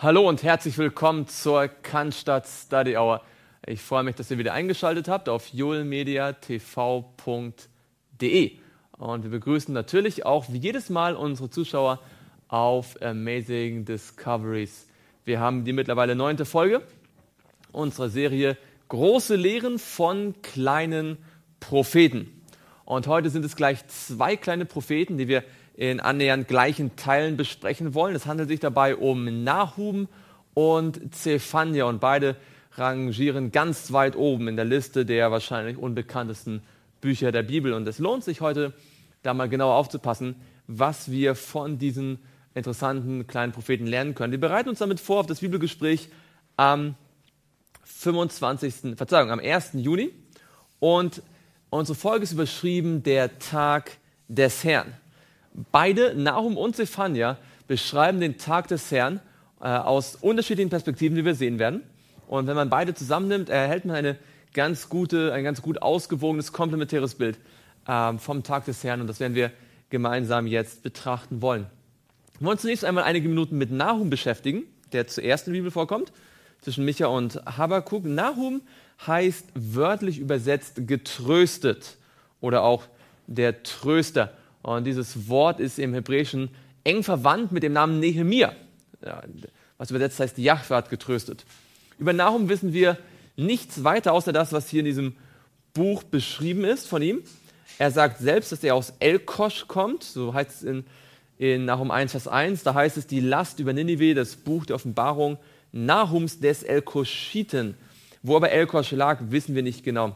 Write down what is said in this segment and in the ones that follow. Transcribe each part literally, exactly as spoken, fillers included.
Hallo und herzlich willkommen zur Cannstatt Study Hour. Ich freue mich, dass ihr wieder eingeschaltet habt auf julmediatv punkt de. Und wir begrüßen natürlich auch wie jedes Mal unsere Zuschauer auf Amazing Discoveries. Wir haben die mittlerweile neunte Folge unserer Serie Große Lehren von kleinen Propheten. Und heute sind es gleich zwei kleine Propheten, die wir in annähernd gleichen Teilen besprechen wollen. Es handelt sich dabei um Nahum und Zephania und beide rangieren ganz weit oben in der Liste der wahrscheinlich unbekanntesten Bücher der Bibel. Und es lohnt sich heute, da mal genauer aufzupassen, was wir von diesen interessanten kleinen Propheten lernen können. Wir bereiten uns damit vor auf das Bibelgespräch am fünfundzwanzigsten Verzeihung, am ersten Juni. Und unsere Folge ist überschrieben, der Tag des Herrn. Beide, Nahum und Zephania, beschreiben den Tag des Herrn äh, aus unterschiedlichen Perspektiven, wie wir sehen werden. Und wenn man beide zusammennimmt, erhält man eine ganz gute, ein ganz gut ausgewogenes, komplementäres Bild äh, vom Tag des Herrn. Und das werden wir gemeinsam jetzt betrachten wollen. Wir wollen zunächst einmal einige Minuten mit Nahum beschäftigen, der zuerst in der Bibel vorkommt, zwischen Micha und Habakuk. Nahum heißt wörtlich übersetzt getröstet oder auch der Tröster. Und dieses Wort ist im Hebräischen eng verwandt mit dem Namen Nehemia, was übersetzt heißt, Jahwe hat getröstet. Über Nahum wissen wir nichts weiter, außer das, was hier in diesem Buch beschrieben ist von ihm. Er sagt selbst, dass er aus Elkosch kommt, so heißt es in, in Nahum eins, Vers eins. Da heißt es, die Last über Ninive, das Buch der Offenbarung Nahums des Elkoschiten. Wo aber Elkosch lag, wissen wir nicht genau.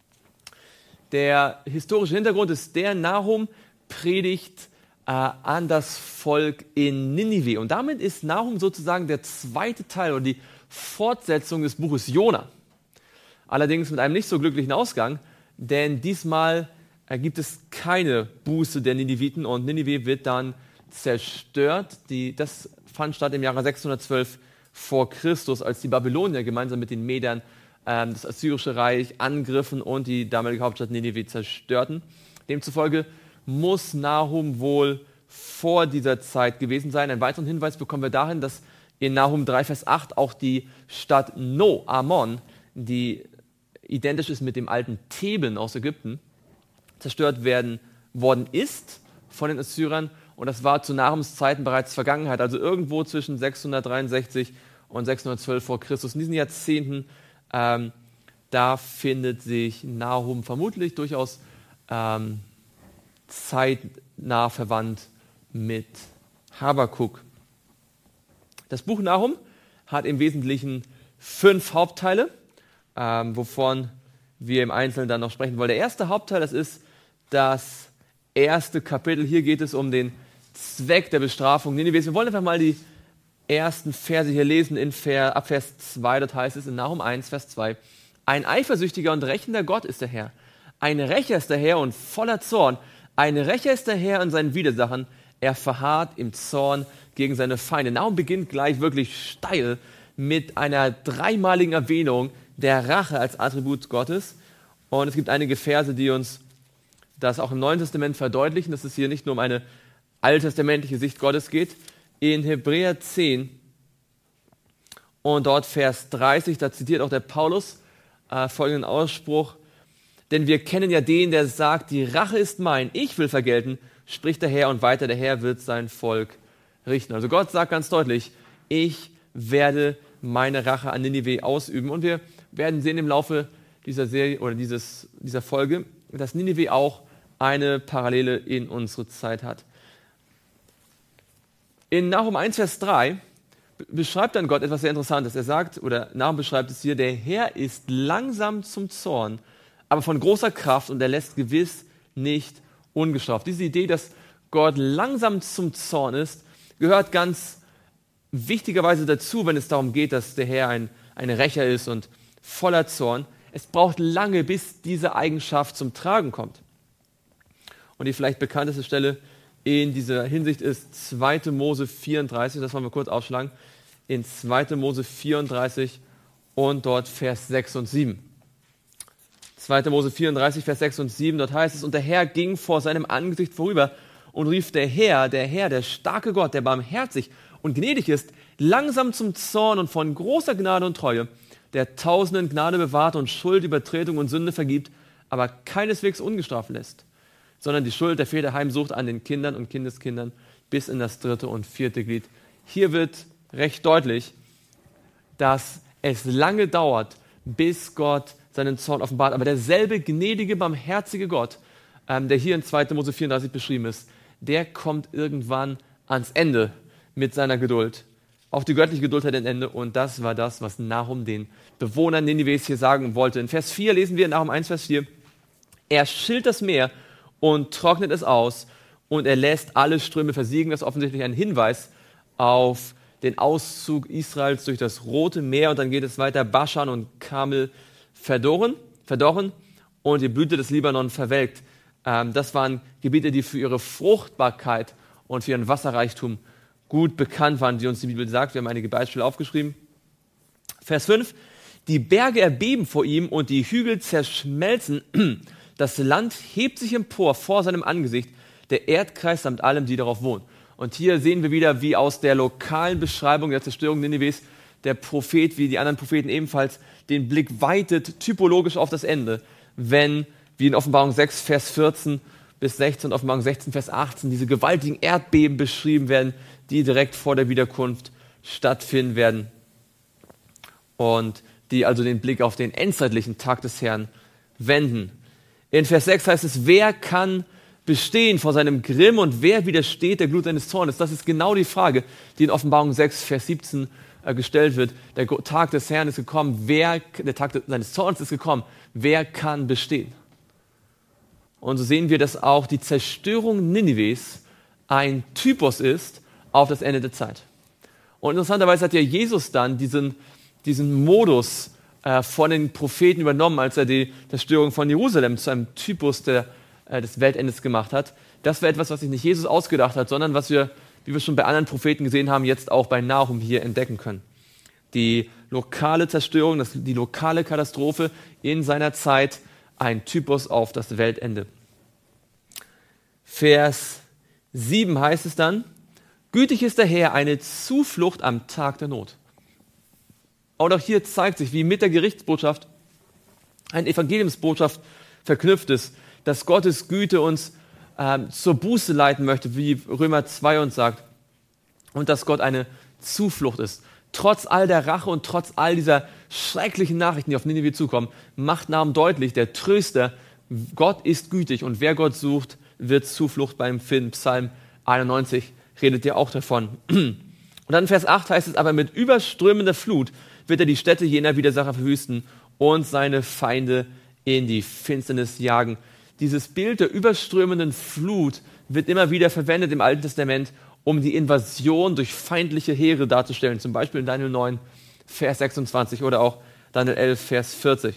Der historische Hintergrund ist der, Nahum predigt äh, an das Volk in Ninive. Und damit ist Nahum sozusagen der zweite Teil oder die Fortsetzung des Buches Jona. Allerdings mit einem nicht so glücklichen Ausgang, denn diesmal äh, gibt es keine Buße der Niniviten und Ninive wird dann zerstört. Die, das fand statt im Jahre sechshundertzwölf vor Christus, als die Babylonier gemeinsam mit den Medern äh, das Assyrische Reich angriffen und die damalige Hauptstadt Ninive zerstörten. Demzufolge muss Nahum wohl vor dieser Zeit gewesen sein. Einen weiteren Hinweis bekommen wir dahin, dass in Nahum drei, Vers acht auch die Stadt No, Ammon, die identisch ist mit dem alten Theben aus Ägypten, zerstört werden worden ist von den Assyrern. Und das war zu Nahums Zeiten bereits Vergangenheit, also irgendwo zwischen sechshundertdreiundsechzig und sechshundertzwölf vor Christus. In diesen Jahrzehnten, ähm, da findet sich Nahum vermutlich durchaus ähm, zeitnah verwandt mit Habakuk. Das Buch Nahum hat im Wesentlichen fünf Hauptteile, ähm, wovon wir im Einzelnen dann noch sprechen wollen. Der erste Hauptteil, das ist das erste Kapitel. Hier geht es um den Zweck der Bestrafung Ninives. Wir wollen einfach mal die ersten Verse hier lesen. In Ver, ab Vers zwei, dort heißt es in Nahum eins, Vers zwei, ein eifersüchtiger und rächender Gott ist der Herr. Ein Rächer ist der Herr und voller Zorn. Ein Rächer ist der Herr an seinen Widersachern. Er verharrt im Zorn gegen seine Feinde. Nahum beginnt gleich wirklich steil mit einer dreimaligen Erwähnung der Rache als Attribut Gottes. Und es gibt einige Verse, die uns das auch im Neuen Testament verdeutlichen, dass es hier nicht nur um eine alttestamentliche Sicht Gottes geht. In Hebräer zehn und dort Vers dreißig, da zitiert auch der Paulus äh, folgenden Ausspruch: Denn wir kennen ja den, der sagt, die Rache ist mein, ich will vergelten, spricht der Herr, und weiter, der Herr wird sein Volk richten. Also Gott sagt ganz deutlich, ich werde meine Rache an Ninive ausüben. Und wir werden sehen im Laufe dieser Serie oder dieses, dieser Folge, dass Ninive auch eine Parallele in unsere Zeit hat. In Nahum eins, Vers drei beschreibt dann Gott etwas sehr Interessantes. Er sagt, oder Nahum beschreibt es hier, der Herr ist langsam zum Zorn, aber von großer Kraft, und er lässt gewiss nicht ungestraft. Diese Idee, dass Gott langsam zum Zorn ist, gehört ganz wichtigerweise dazu, wenn es darum geht, dass der Herr ein, ein Rächer ist und voller Zorn. Es braucht lange, bis diese Eigenschaft zum Tragen kommt. Und die vielleicht bekannteste Stelle in dieser Hinsicht ist zweite Mose vierunddreißig, das wollen wir kurz aufschlagen, in zweite Mose vierunddreißig und dort Vers sechs und sieben. zweite Mose vierunddreißig, Vers sechs und sieben, dort heißt es, und der Herr ging vor seinem Angesicht vorüber und rief, der Herr, der Herr, der starke Gott, der barmherzig und gnädig ist, langsam zum Zorn und von großer Gnade und Treue, der Tausenden Gnade bewahrt und Schuld, Übertretung und Sünde vergibt, aber keineswegs ungestraft lässt, sondern die Schuld der Väter heimsucht an den Kindern und Kindeskindern bis in das dritte und vierte Glied. Hier wird recht deutlich, dass es lange dauert, bis Gott seinen Zorn offenbart. Aber derselbe gnädige, barmherzige Gott, ähm, der hier in zweiter Mose vierunddreißig beschrieben ist, der kommt irgendwann ans Ende mit seiner Geduld. Auch die göttliche Geduld hat ein Ende und das war das, was Nahum den Bewohnern Ninives hier sagen wollte. In Vers vier lesen wir, Nahum eins, Vers vier, er schillt das Meer und trocknet es aus und er lässt alle Ströme versiegen. Das ist offensichtlich ein Hinweis auf den Auszug Israels durch das Rote Meer und dann geht es weiter, Baschan und Karmel verdorren, verdorren und die Blüte des Libanon verwelkt. Ähm, das waren Gebiete, die für ihre Fruchtbarkeit und für ihren Wasserreichtum gut bekannt waren, wie uns die Bibel sagt. Wir haben einige Beispiele aufgeschrieben. Vers fünf, die Berge erbeben vor ihm und die Hügel zerschmelzen. Das Land hebt sich empor vor seinem Angesicht, der Erdkreis samt allem, die darauf wohnen. Und hier sehen wir wieder, wie aus der lokalen Beschreibung der Zerstörung Ninives der Prophet, wie die anderen Propheten ebenfalls, den Blick weitet, typologisch auf das Ende, wenn, wie in Offenbarung sechs, Vers vierzehn bis sechzehn und Offenbarung sechzehn, Vers achtzehn, diese gewaltigen Erdbeben beschrieben werden, die direkt vor der Wiederkunft stattfinden werden und die also den Blick auf den endzeitlichen Tag des Herrn wenden. In Vers sechs heißt es, wer kann bestehen vor seinem Grimm und wer widersteht der Glut seines Zornes? Das ist genau die Frage, die in Offenbarung sechs, Vers siebzehn äh, gestellt wird. Der Tag des Herrn ist gekommen, wer, der Tag seines Zorns ist gekommen, wer kann bestehen? Und so sehen wir, dass auch die Zerstörung Ninives ein Typus ist auf das Ende der Zeit. Und interessanterweise hat ja Jesus dann diesen, diesen Modus äh, von den Propheten übernommen, als er die Zerstörung von Jerusalem zu einem Typus der, äh, des Weltendes gemacht hat. Das war etwas, was sich nicht Jesus ausgedacht hat, sondern was wir, wie wir schon bei anderen Propheten gesehen haben, jetzt auch bei Nahum hier entdecken können. Die lokale Zerstörung, das, die lokale Katastrophe in seiner Zeit, ein Typus auf das Weltende. Vers sieben heißt es dann, gütig ist der Herr, eine Zuflucht am Tag der Not. Und auch hier zeigt sich, wie mit der Gerichtsbotschaft eine Evangeliumsbotschaft verknüpft ist, dass Gottes Güte uns ähm, zur Buße leiten möchte, wie Römer zwei uns sagt, und dass Gott eine Zuflucht ist. Trotz all der Rache und trotz all dieser schrecklichen Nachrichten, die auf Ninive zukommen, macht Nahum deutlich, der Tröster, Gott ist gütig und wer Gott sucht, wird Zuflucht beim Film. Psalm einundneunzig redet ja auch davon. Und dann in Vers acht heißt es, aber mit überströmender Flut wird er die Städte jener Widersacher verwüsten und seine Feinde in die Finsternis jagen. Dieses Bild der überströmenden Flut wird immer wieder verwendet im Alten Testament, um die Invasion durch feindliche Heere darzustellen. Zum Beispiel in Daniel neun, Vers sechsundzwanzig oder auch Daniel elf, Vers vierzig.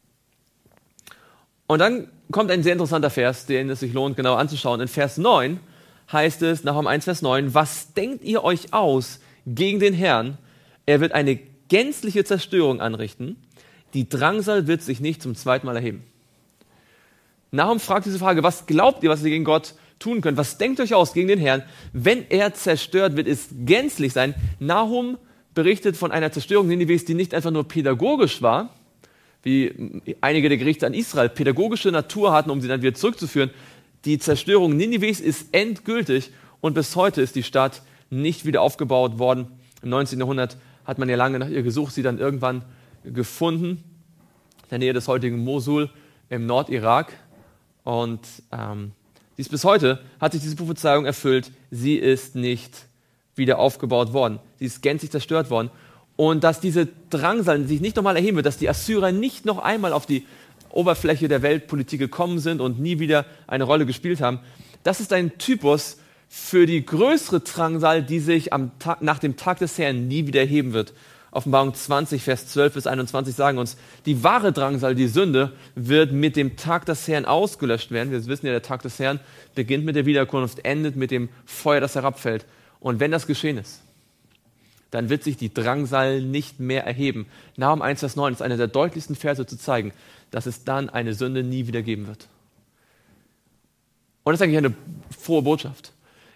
Und dann kommt ein sehr interessanter Vers, den es sich lohnt, genau anzuschauen. In Vers neun heißt es, Nahum eins, Vers neun, was denkt ihr euch aus gegen den Herrn? Er wird eine gänzliche Zerstörung anrichten. Die Drangsal wird sich nicht zum zweiten Mal erheben. Nahum fragt diese Frage, was glaubt ihr, was ihr gegen Gott tun könnt? Was denkt ihr euch aus gegen den Herrn? Wenn er zerstört wird, ist gänzlich sein. Nahum berichtet von einer Zerstörung Ninives, die nicht einfach nur pädagogisch war, wie einige der Gerichte an Israel pädagogische Natur hatten, um sie dann wieder zurückzuführen. Die Zerstörung Ninives ist endgültig und bis heute ist die Stadt nicht wieder aufgebaut worden. Im neunzehnten Jahrhundert hat man ja lange nach ihr gesucht, sie dann irgendwann gefunden, in der Nähe des heutigen Mosul im Nordirak. Und ähm, sie ist bis heute, hat sich diese Prophezeiung erfüllt, sie ist nicht wieder aufgebaut worden. Sie ist gänzlich zerstört worden. Und dass diese Drangsal sich nicht nochmal erheben wird, dass die Assyrer nicht noch einmal auf die Oberfläche der Weltpolitik gekommen sind und nie wieder eine Rolle gespielt haben, das ist ein Typus für die größere Drangsal, die sich am Tag, nach dem Tag des Herrn nie wieder erheben wird. Offenbarung zwanzig, Vers zwölf bis einundzwanzig sagen uns, die wahre Drangsal, die Sünde, wird mit dem Tag des Herrn ausgelöscht werden. Wir wissen ja, der Tag des Herrn beginnt mit der Wiederkunft, endet mit dem Feuer, das herabfällt. Und wenn das geschehen ist, dann wird sich die Drangsal nicht mehr erheben. Nahum eins, Vers neun ist einer der deutlichsten Verse zu zeigen, dass es dann eine Sünde nie wieder geben wird. Und das ist eigentlich eine frohe Botschaft.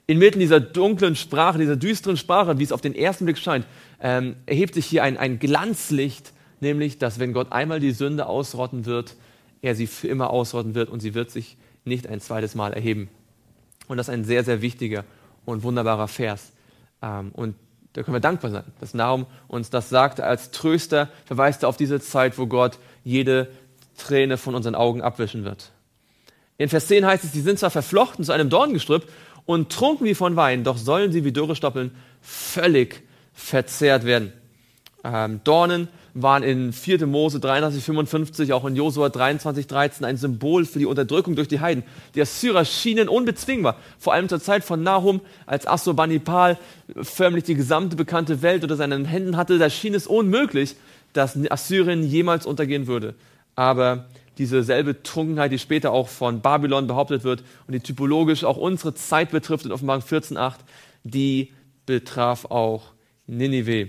Inmitten dieser dunklen Sprache, dieser düsteren Sprache, wie es auf den ersten Blick scheint, ähm, erhebt sich hier ein, ein Glanzlicht, nämlich, dass wenn Gott einmal die Sünde ausrotten wird, er sie für immer ausrotten wird und sie wird sich nicht ein zweites Mal erheben. Und das ist ein sehr, sehr wichtiger und wunderbarer Vers. Ähm, und da können wir dankbar sein, dass Nahum uns das sagt. Als Tröster verweist er auf diese Zeit, wo Gott jede Träne von unseren Augen abwischen wird. In Vers zehn heißt es, sie sind zwar verflochten zu einem Dornengestrüpp und trunken wie von Wein, doch sollen sie wie dürre Stoppeln völlig verzehrt werden. Ähm, Dornen waren in vierte Mose dreiunddreißig fünfundfünfzig, auch in Josua dreiundzwanzig dreizehn ein Symbol für die Unterdrückung durch die Heiden. Die Assyrer schienen unbezwingbar, vor allem zur Zeit von Nahum, als Assurbanipal förmlich die gesamte bekannte Welt unter seinen Händen hatte. Da schien es unmöglich, dass Assyrien jemals untergehen würde. Aber diese selbe Trunkenheit, die später auch von Babylon behauptet wird und die typologisch auch unsere Zeit betrifft in Offenbarung vierzehn acht, die betraf auch Ninive.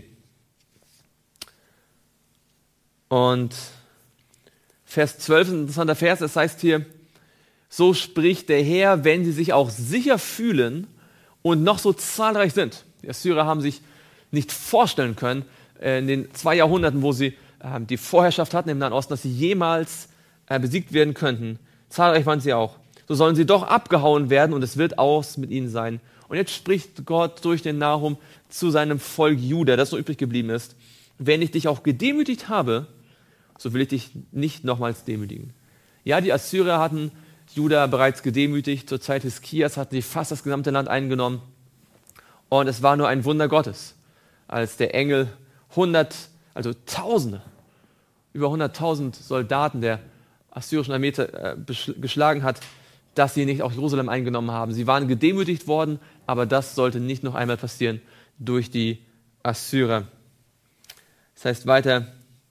Und Vers zwölf ist ein interessanter Vers, das heißt hier, so spricht der Herr, wenn sie sich auch sicher fühlen und noch so zahlreich sind. Die Assyrer haben sich nicht vorstellen können, in den zwei Jahrhunderten, wo sie äh, die Vorherrschaft hatten im Nahen Osten, dass sie jemals äh, besiegt werden könnten. Zahlreich waren sie auch. So sollen sie doch abgehauen werden und es wird aus mit ihnen sein. Und jetzt spricht Gott durch den Nahum zu seinem Volk Juda, das noch übrig geblieben ist. Wenn ich dich auch gedemütigt habe, so will ich dich nicht nochmals demütigen. Ja, die Assyrer hatten Juda bereits gedemütigt. Zur Zeit Hiskias hatten sie fast das gesamte Land eingenommen. Und es war nur ein Wunder Gottes, als der Engel hundert, also Tausende, über hunderttausend Soldaten der assyrischen Armee äh, geschlagen hat, dass sie nicht auch Jerusalem eingenommen haben. Sie waren gedemütigt worden, aber das sollte nicht noch einmal passieren durch die Assyrer. Das heißt weiter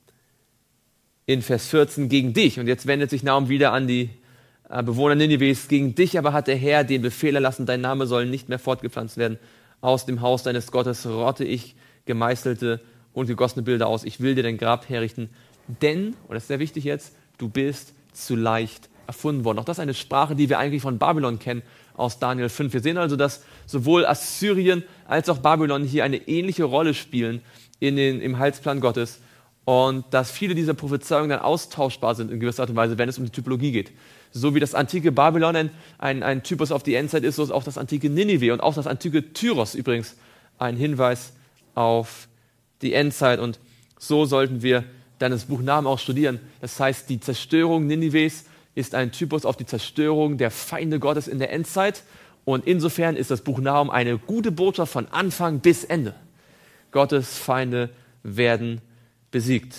in Vers vierzehn, gegen dich, und jetzt wendet sich Nahum wieder an die äh, Bewohner Ninives, gegen dich aber hat der Herr den Befehl erlassen, dein Name soll nicht mehr fortgepflanzt werden. Aus dem Haus deines Gottes rotte ich gemeißelte und gegossene Bilder aus. Ich will dir dein Grab herrichten, denn, und das ist sehr wichtig jetzt, du bist zu leicht erfunden worden. Auch das ist eine Sprache, die wir eigentlich von Babylon kennen, aus Daniel fünf. Wir sehen also, dass sowohl Assyrien als auch Babylon hier eine ähnliche Rolle spielen in den, im Heilsplan Gottes und dass viele dieser Prophezeiungen dann austauschbar sind in gewisser Art und Weise, wenn es um die Typologie geht. So wie das antike Babylon ein, ein, ein Typus auf die Endzeit ist, so ist auch das antike Ninive und auch das antike Tyros übrigens ein Hinweis auf die Endzeit. Und so sollten wir dann das Buch Nahum auch studieren. Das heißt, die Zerstörung Ninives ist ein Typus auf die Zerstörung der Feinde Gottes in der Endzeit. Und insofern ist das Buch Nahum eine gute Botschaft von Anfang bis Ende. Gottes Feinde werden besiegt.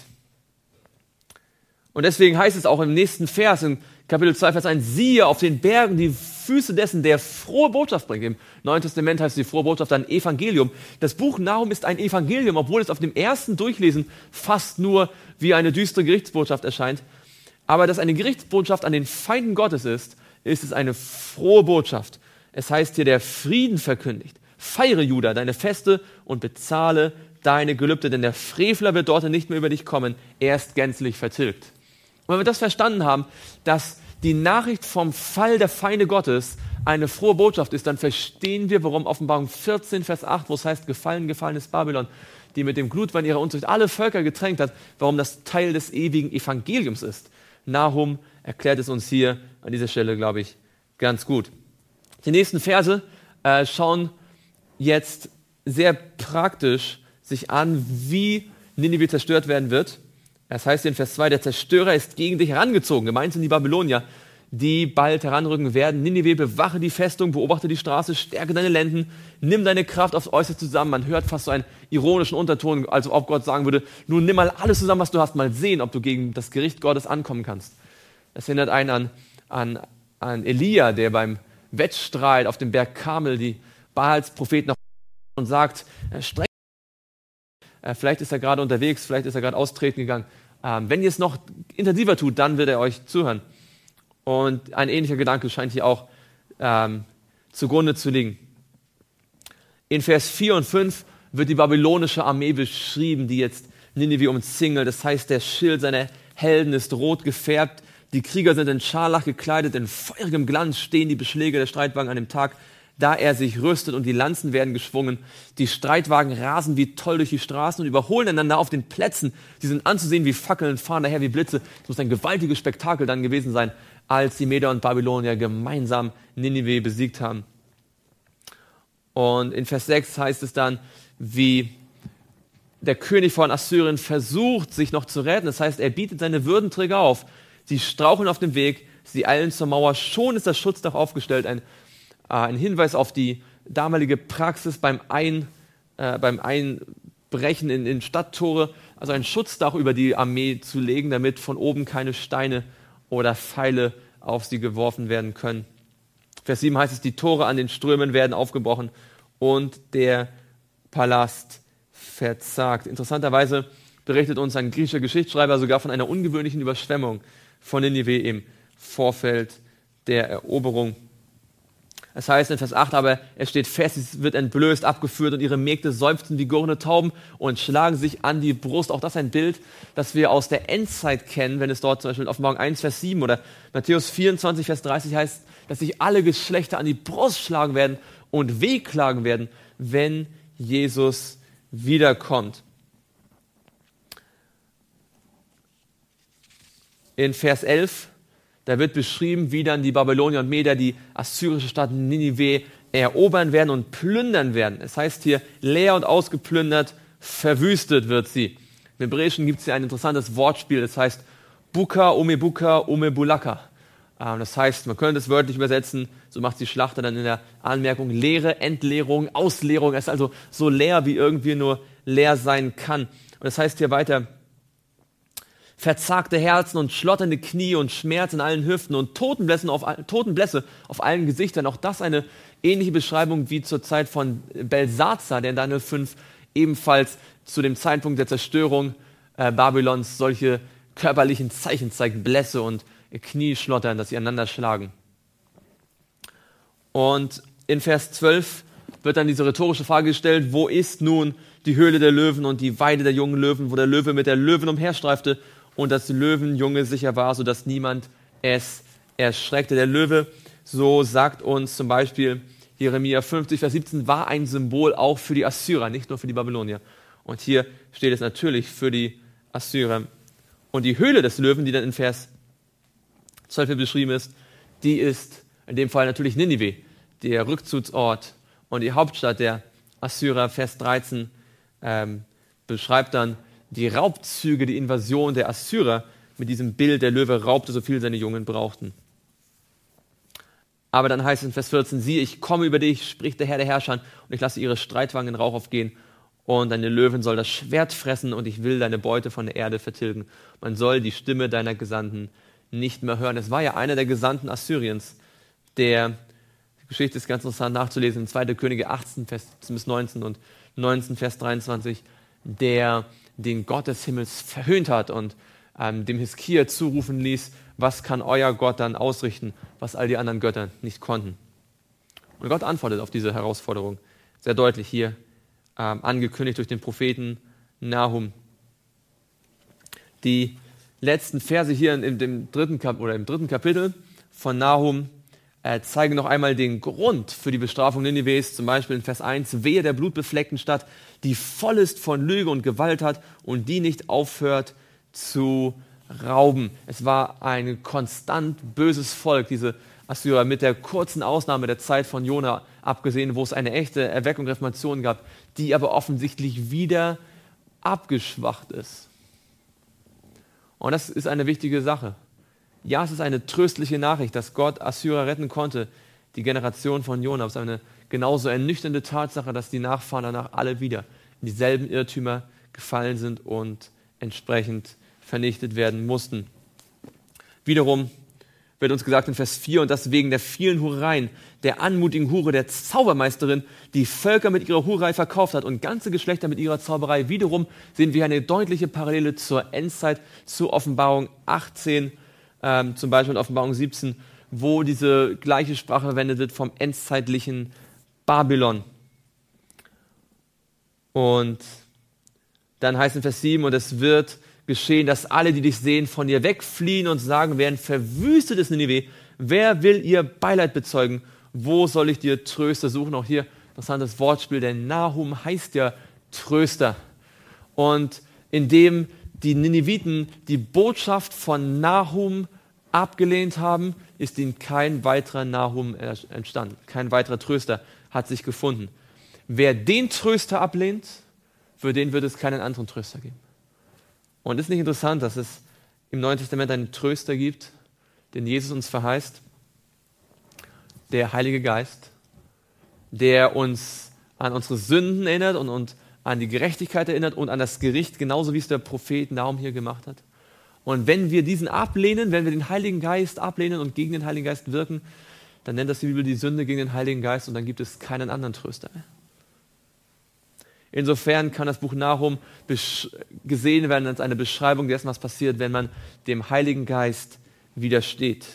Und deswegen heißt es auch im nächsten Vers, in Kapitel zwei, Vers eins, siehe auf den Bergen die Füße dessen, der frohe Botschaft bringt. Im Neuen Testament heißt die frohe Botschaft ein Evangelium. Das Buch Nahum ist ein Evangelium, obwohl es auf dem ersten Durchlesen fast nur wie eine düstere Gerichtsbotschaft erscheint. Aber dass eine Gerichtsbotschaft an den Feinden Gottes ist, ist es eine frohe Botschaft. Es heißt hier, der Frieden verkündigt. Feiere, Juda, deine Feste und bezahle deine Gelübde, denn der Frevler wird dort nicht mehr über dich kommen, er ist gänzlich vertilgt. Und wenn wir das verstanden haben, dass die Nachricht vom Fall der Feinde Gottes eine frohe Botschaft ist, dann verstehen wir, warum Offenbarung vierzehn, Vers acht, wo es heißt, gefallen, gefallen ist Babylon, die mit dem Glutwein ihrer Unzucht alle Völker getränkt hat, warum das Teil des ewigen Evangeliums ist. Nahum erklärt es uns hier an dieser Stelle, glaube ich, ganz gut. Die nächsten Verse äh, schauen jetzt sehr praktisch sich an, wie Ninive zerstört werden wird. Das heißt in Vers zwei, der Zerstörer ist gegen dich herangezogen. Gemeint sind die Babylonier, die bald heranrücken werden. Ninive, bewache die Festung, beobachte die Straße, stärke deine Lenden, nimm deine Kraft aufs Äußerste zusammen. Man hört fast so einen ironischen Unterton, als ob Gott sagen würde, nun nimm mal alles zusammen, was du hast, mal sehen, ob du gegen das Gericht Gottes ankommen kannst. Das erinnert einen an, an, an Elia, der beim Wettstreit auf dem Berg Karmel die Baals Propheten noch und sagt, streck, äh, vielleicht ist er gerade unterwegs, vielleicht ist er gerade austreten gegangen. Ähm, wenn ihr es noch intensiver tut, dann wird er euch zuhören. Und ein ähnlicher Gedanke scheint hier auch ähm, zugrunde zu liegen. In Vers vier und fünf wird die babylonische Armee beschrieben, die jetzt Ninive umzingelt. Das heißt, der Schild seiner Helden ist rot gefärbt. Die Krieger sind in Scharlach gekleidet. In feurigem Glanz stehen die Beschläge der Streitwagen an dem Tag da er sich rüstet und die Lanzen werden geschwungen. Die Streitwagen rasen wie toll durch die Straßen und überholen einander auf den Plätzen. Sie sind anzusehen wie Fackeln, fahren daher wie Blitze. Es muss ein gewaltiges Spektakel dann gewesen sein, als die Meder und Babylonier gemeinsam Ninive besiegt haben. Und in Vers sechs heißt es dann, wie der König von Assyrien versucht, sich noch zu retten. Das heißt, er bietet seine Würdenträger auf. Sie straucheln auf dem Weg, sie eilen zur Mauer. Schon ist das Schutzdach aufgestellt. Ein, äh, ein Hinweis auf die damalige Praxis beim, Ein, äh, beim Einbrechen in, in Stadttore. Also ein Schutzdach über die Armee zu legen, damit von oben keine Steine oder Pfeile auf sie geworfen werden können. Vers sieben heißt es, die Tore an den Strömen werden aufgebrochen und der Palast verzagt. Interessanterweise berichtet uns ein griechischer Geschichtsschreiber sogar von einer ungewöhnlichen Überschwemmung von Ninive im Vorfeld der Eroberung. Es heißt in Vers acht, aber es steht fest, es wird entblößt, abgeführt und ihre Mägde seufzen wie gurrende Tauben und schlagen sich an die Brust. Auch das ein Bild, das wir aus der Endzeit kennen, wenn es dort zum Beispiel in Offenbarung eins, Vers sieben oder Matthäus vierundzwanzig, Vers dreißig heißt, dass sich alle Geschlechter an die Brust schlagen werden und wehklagen werden, wenn Jesus wiederkommt. In Vers elf, da wird beschrieben, wie dann die Babylonier und Meder die assyrische Stadt Ninive erobern werden und plündern werden. Es heißt hier, leer und ausgeplündert, verwüstet wird sie. Im Hebräischen gibt es hier ein interessantes Wortspiel, das heißt Buka, Omebuka, Omebulaka. Das heißt, man könnte es wörtlich übersetzen, so macht die Schlachter dann in der Anmerkung, Leere, Entleerung, Ausleerung. Es ist also so leer, wie irgendwie nur leer sein kann. Und das heißt hier weiter, verzagte Herzen und schlotternde Knie und Schmerz in allen Hüften und Totenblässe auf, Totenblässe auf allen Gesichtern. Auch das eine ähnliche Beschreibung wie zur Zeit von Belsazar, der in Daniel fünf ebenfalls zu dem Zeitpunkt der Zerstörung äh, Babylons solche körperlichen Zeichen zeigt, Blässe und Knie schlottern, dass sie aneinander schlagen. Und in Vers zwölf wird dann diese rhetorische Frage gestellt, wo ist nun die Höhle der Löwen und die Weide der jungen Löwen, wo der Löwe mit der Löwen umherstreifte und das Löwenjunge sicher war, sodass niemand es erschreckte. Der Löwe, so sagt uns zum Beispiel Jeremia fünfzig, Vers siebzehn, war ein Symbol auch für die Assyrer, nicht nur für die Babylonier. Und hier steht es natürlich für die Assyrer. Und die Höhle des Löwen, die dann in Vers zwölf beschrieben ist, die ist in dem Fall natürlich Ninive, der Rückzugsort und die Hauptstadt der Assyrer. Vers dreizehn ähm, beschreibt dann die Raubzüge, die Invasion der Assyrer mit diesem Bild, der Löwe raubte so viel seine Jungen brauchten. Aber dann heißt es in Vers vierzehn, siehe, ich komme über dich, spricht der Herr der Herrscher, und ich lasse ihre Streitwagen in Rauch aufgehen und deine Löwen soll das Schwert fressen und ich will deine Beute von der Erde vertilgen. Man soll die Stimme deiner Gesandten nicht mehr hören. Es war ja einer der Gesandten Assyriens, der, die Geschichte ist ganz interessant nachzulesen, in zweiter Könige achtzehn, Vers bis neunzehn und neunzehn, Vers dreiundzwanzig, der den Gott des Himmels verhöhnt hat und ähm, dem Hiskia zurufen ließ, was kann euer Gott dann ausrichten, was all die anderen Götter nicht konnten. Und Gott antwortet auf diese Herausforderung sehr deutlich hier, ähm, angekündigt durch den Propheten Nahum. Die letzten Verse hier in, in dem dritten Kap- oder im dritten Kapitel von Nahum äh, zeigen noch einmal den Grund für die Bestrafung Ninives, zum Beispiel in Vers eins, wehe der blutbefleckten Stadt, die voll ist von Lüge und Gewalt hat und die nicht aufhört zu rauben. Es war ein konstant böses Volk, diese Assyrer, mit der kurzen Ausnahme der Zeit von Jona abgesehen, wo es eine echte Erweckung, Reformation gab, die aber offensichtlich wieder abgeschwacht ist. Und das ist eine wichtige Sache. Ja, es ist eine tröstliche Nachricht, dass Gott Assyrer retten konnte, die Generation von Jona. Es ist eine genauso ernüchternde Tatsache, dass die Nachfahren danach alle wieder in dieselben Irrtümer gefallen sind und entsprechend vernichtet werden mussten. Wiederum wird uns gesagt in Vers vier, und das wegen der vielen Hurereien, der anmutigen Hure, der Zaubermeisterin, die Völker mit ihrer Hurerei verkauft hat und ganze Geschlechter mit ihrer Zauberei. Wiederum sehen wir eine deutliche Parallele zur Endzeit, zur Offenbarung achtzehn, ähm, zum Beispiel in Offenbarung siebzehn, wo diese gleiche Sprache verwendet wird vom endzeitlichen Babylon. Und dann heißt es in Vers sieben, und es wird geschehen, dass alle, die dich sehen, von dir wegfliehen und sagen werden, verwüstet ist Ninive, wer will ihr Beileid bezeugen wo soll ich dir Tröster suchen? Auch hier interessantes Wortspiel, denn Nahum heißt ja Tröster. Und indem die Nineviten die Botschaft von Nahum abgelehnt haben, ist ihnen kein weiterer Nahum entstanden. Kein weiterer Tröster hat sich gefunden. Wer den Tröster ablehnt, für den wird es keinen anderen Tröster geben. Und ist nicht interessant, dass es im Neuen Testament einen Tröster gibt, den Jesus uns verheißt? Der Heilige Geist, der uns an unsere Sünden erinnert und, und an die Gerechtigkeit erinnert und an das Gericht, genauso wie es der Prophet Nahum hier gemacht hat. Und wenn wir diesen ablehnen, wenn wir den Heiligen Geist ablehnen und gegen den Heiligen Geist wirken, dann nennt das die Bibel die Sünde gegen den Heiligen Geist und dann gibt es keinen anderen Tröster mehr. Insofern kann das Buch Nahum gesehen werden als eine Beschreibung dessen, was passiert, wenn man dem Heiligen Geist widersteht.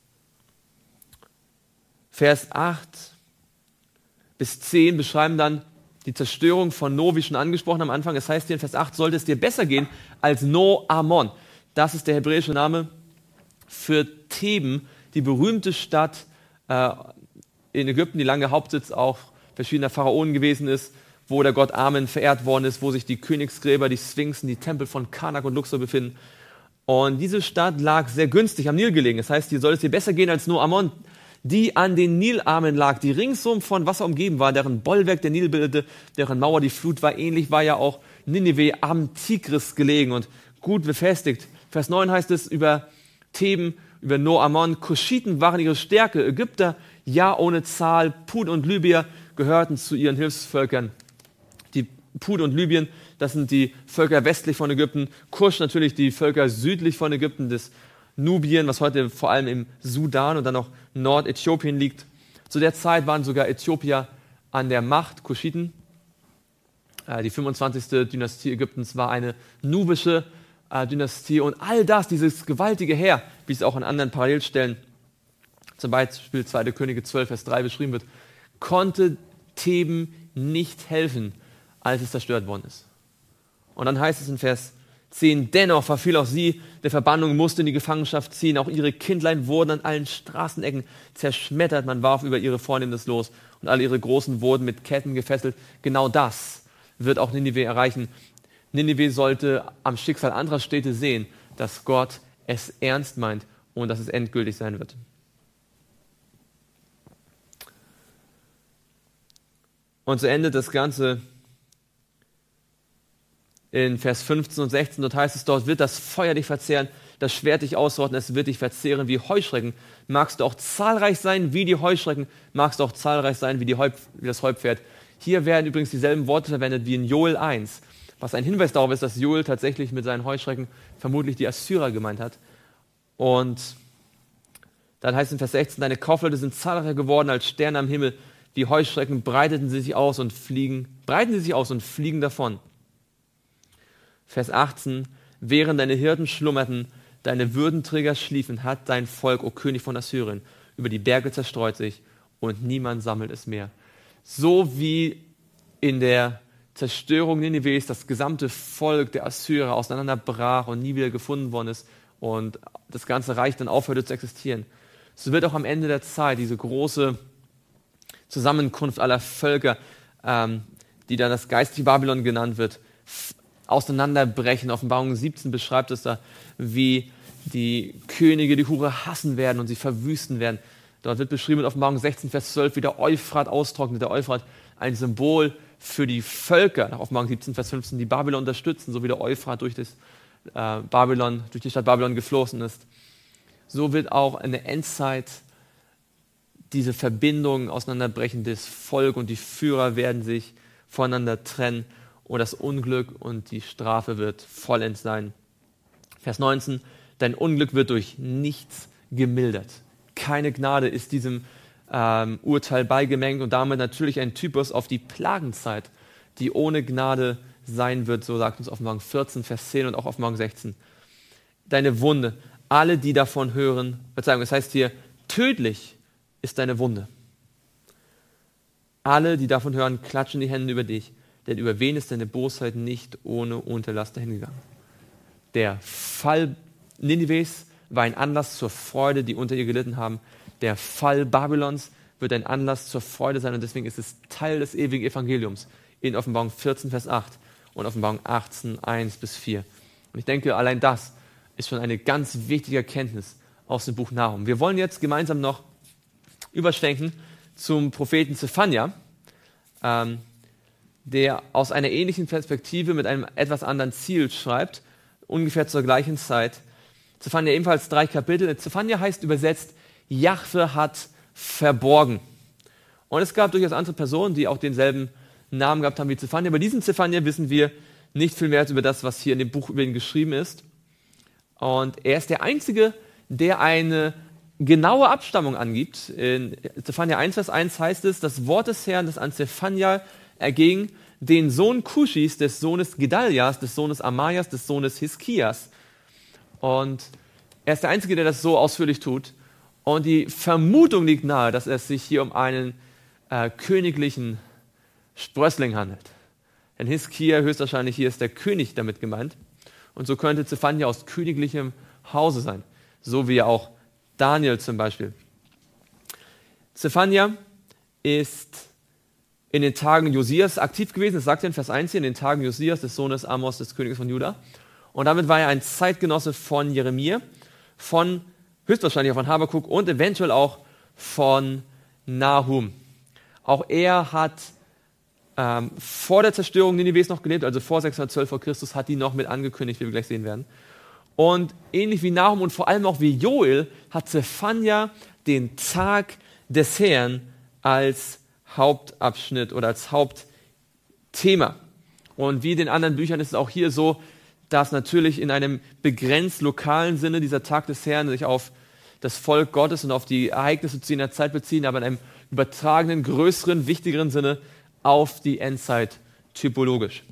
Vers acht bis zehn beschreiben dann die Zerstörung von No, wie schon angesprochen am Anfang. Es heißt hier in Vers acht, sollte es dir besser gehen als No Amon. Das ist der hebräische Name für Theben, die berühmte Stadt äh, in Ägypten, die lange Hauptsitz auch verschiedener Pharaonen gewesen ist, wo der Gott Amen verehrt worden ist, wo sich die Königsgräber, die Sphinxen, die Tempel von Karnak und Luxor befinden. Und diese Stadt lag sehr günstig am Nil gelegen. Das heißt, hier soll es dir besser gehen als No Amon, die an den Nilarmen lag, die ringsum von Wasser umgeben war, deren Bollwerk der Nil bildete, deren Mauer die Flut war. Ähnlich war ja auch Ninive am Tigris gelegen und gut befestigt. Vers neun heißt es über Theben, über No Amon, Kuschiten waren ihre Stärke, Ägypter, ja ohne Zahl, Put und Libyer gehörten zu ihren Hilfsvölkern. Die Put und Libyen, das sind die Völker westlich von Ägypten, Kusch natürlich die Völker südlich von Ägypten, das Nubien, was heute vor allem im Sudan und dann auch Nordäthiopien liegt. Zu der Zeit waren sogar Äthiopier an der Macht, Kuschiten. Die fünfundzwanzigste Dynastie Ägyptens war eine nubische äh, Dynastie und all das, dieses gewaltige Heer, wie es auch an anderen Parallelstellen, zum Beispiel zweite Könige zwölf, Vers drei beschrieben wird, konnte Theben nicht helfen, als es zerstört worden ist. Und dann heißt es in Vers zehn, dennoch verfiel auch sie der Verbannung, musste in die Gefangenschaft ziehen, auch ihre Kindlein wurden an allen Straßenecken zerschmettert, man warf über ihre Vornehmnis los und alle ihre Großen wurden mit Ketten gefesselt. Genau das wird auch Ninive erreichen. Ninive sollte am Schicksal anderer Städte sehen, dass Gott es ernst meint und dass es endgültig sein wird. Und so endet das Ganze in Vers fünfzehn und sechzehn, dort heißt es, dort wird das Feuer dich verzehren, das Schwert dich ausrotten, es wird dich verzehren wie Heuschrecken. Magst du auch zahlreich sein wie die Heuschrecken, magst du auch zahlreich sein wie, die Häup, wie das Häuptpferd. Hier werden übrigens dieselben Worte verwendet wie in Joel eins, was ein Hinweis darauf ist, dass Joel tatsächlich mit seinen Heuschrecken vermutlich die Assyrer gemeint hat. Und dann heißt es in Vers sechzehn, deine Kaufleute sind zahlreicher geworden als Sterne am Himmel, wie Heuschrecken breiteten sie sich aus und fliegen, breiten sie sich aus und fliegen davon. Vers achtzehn, während deine Hirten schlummerten, deine Würdenträger schliefen, hat dein Volk, o König von Assyrien, über die Berge zerstreut sich und niemand sammelt es mehr. So wie in der Zerstörung Ninives das gesamte Volk der Assyrer auseinanderbrach und nie wieder gefunden worden ist und das ganze Reich dann aufhörte zu existieren, so wird auch am Ende der Zeit diese große Zusammenkunft aller Völker, ähm, die dann das geistliche Babylon genannt wird, auseinanderbrechen. Offenbarung siebzehn beschreibt es da, wie die Könige die Hure hassen werden und sie verwüsten werden. Dort wird beschrieben in Offenbarung sechzehn, Vers zwölf, wie der Euphrat austrocknet. Der Euphrat, ein Symbol für die Völker, nach Offenbarung siebzehn, Vers fünfzehn, die Babylon unterstützen, so wie der Euphrat durch, das, äh, Babylon, durch die Stadt Babylon geflossen ist. So wird auch in der Endzeit diese Verbindung auseinanderbrechen. Das Volk und die Führer werden sich voneinander trennen und das Unglück und die Strafe wird vollends sein. Vers neunzehn, dein Unglück wird durch nichts gemildert. Keine Gnade ist diesem ähm, Urteil beigemengt und damit natürlich ein Typus auf die Plagenzeit, die ohne Gnade sein wird, so sagt uns Offenbarung vierzehn, Vers zehn und auch Offenbarung sechzehn. Deine Wunde, alle, die davon hören, Verzeihung, das heißt hier, tödlich ist deine Wunde. Alle, die davon hören, klatschen die Hände über dich, denn über wen ist deine Bosheit nicht ohne Unterlass dahingegangen? Der Fall Ninives war ein Anlass zur Freude, die unter ihr gelitten haben. Der Fall Babylons wird ein Anlass zur Freude sein und deswegen ist es Teil des ewigen Evangeliums in Offenbarung vierzehn, Vers acht und Offenbarung achtzehn, eins bis vier. Und ich denke, allein das ist schon eine ganz wichtige Erkenntnis aus dem Buch Nahum. Wir wollen jetzt gemeinsam noch überschwenken zum Propheten Zephania, ähm, der aus einer ähnlichen Perspektive mit einem etwas anderen Ziel schreibt, ungefähr zur gleichen Zeit. Zephania ebenfalls drei Kapitel. Zephania heißt übersetzt, Jahwe hat verborgen. Und es gab durchaus andere Personen, die auch denselben Namen gehabt haben wie Zephania. Bei diesem Zephania wissen wir nicht viel mehr über das, was hier in dem Buch über ihn geschrieben ist. Und er ist der Einzige, der eine genaue Abstammung angibt. In Zephania eins, Vers eins heißt es, das Wort des Herrn, das an Zephania erging, den Sohn Kuschis, des Sohnes Gedalias, des Sohnes Amajas, des Sohnes Hiskias. Und er ist der Einzige, der das so ausführlich tut. Und die Vermutung liegt nahe, dass es sich hier um einen äh, königlichen Sprössling handelt. Denn Hiskia, höchstwahrscheinlich hier ist der König damit gemeint. Und so könnte Zephania aus königlichem Hause sein. So wie auch Daniel zum Beispiel. Zephania ist in den Tagen Josias aktiv gewesen. Das sagt er in Vers eins hier, in den Tagen Josias, des Sohnes Amos, des Königs von Juda. Und damit war er ein Zeitgenosse von Jeremia, von höchstwahrscheinlich auch von Habakuk und eventuell auch von Nahum. Auch er hat ähm, vor der Zerstörung Ninives noch gelebt, also vor sechshundertzwölf vor Christus, hat die noch mit angekündigt, wie wir gleich sehen werden. Und ähnlich wie Nahum und vor allem auch wie Joel hat Zephania den Tag des Herrn als Hauptabschnitt oder als Hauptthema. Und wie in den anderen Büchern ist es auch hier so, dass natürlich in einem begrenzt lokalen Sinne dieser Tag des Herrn sich auf das Volk Gottes und auf die Ereignisse zu jener Zeit beziehen, aber in einem übertragenen, größeren, wichtigeren Sinne auf die Endzeit typologisch.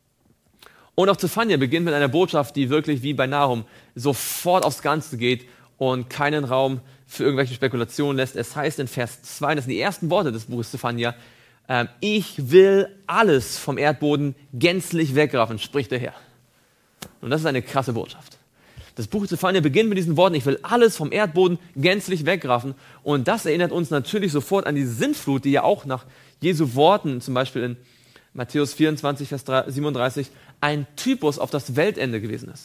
Und auch Zephania beginnt mit einer Botschaft, die wirklich wie bei Nahum sofort aufs Ganze geht und keinen Raum für irgendwelche Spekulationen lässt. Es heißt in Vers zwei, das sind die ersten Worte des Buches Zephania, äh, ich will alles vom Erdboden gänzlich wegraffen, spricht der Herr. Und das ist eine krasse Botschaft. Das Buch Zephania beginnt mit diesen Worten, ich will alles vom Erdboden gänzlich wegraffen. Und das erinnert uns natürlich sofort an die Sintflut, die ja auch nach Jesu Worten, zum Beispiel in Matthäus vierundzwanzig, Vers siebenunddreißig, ein Typus auf das Weltende gewesen ist.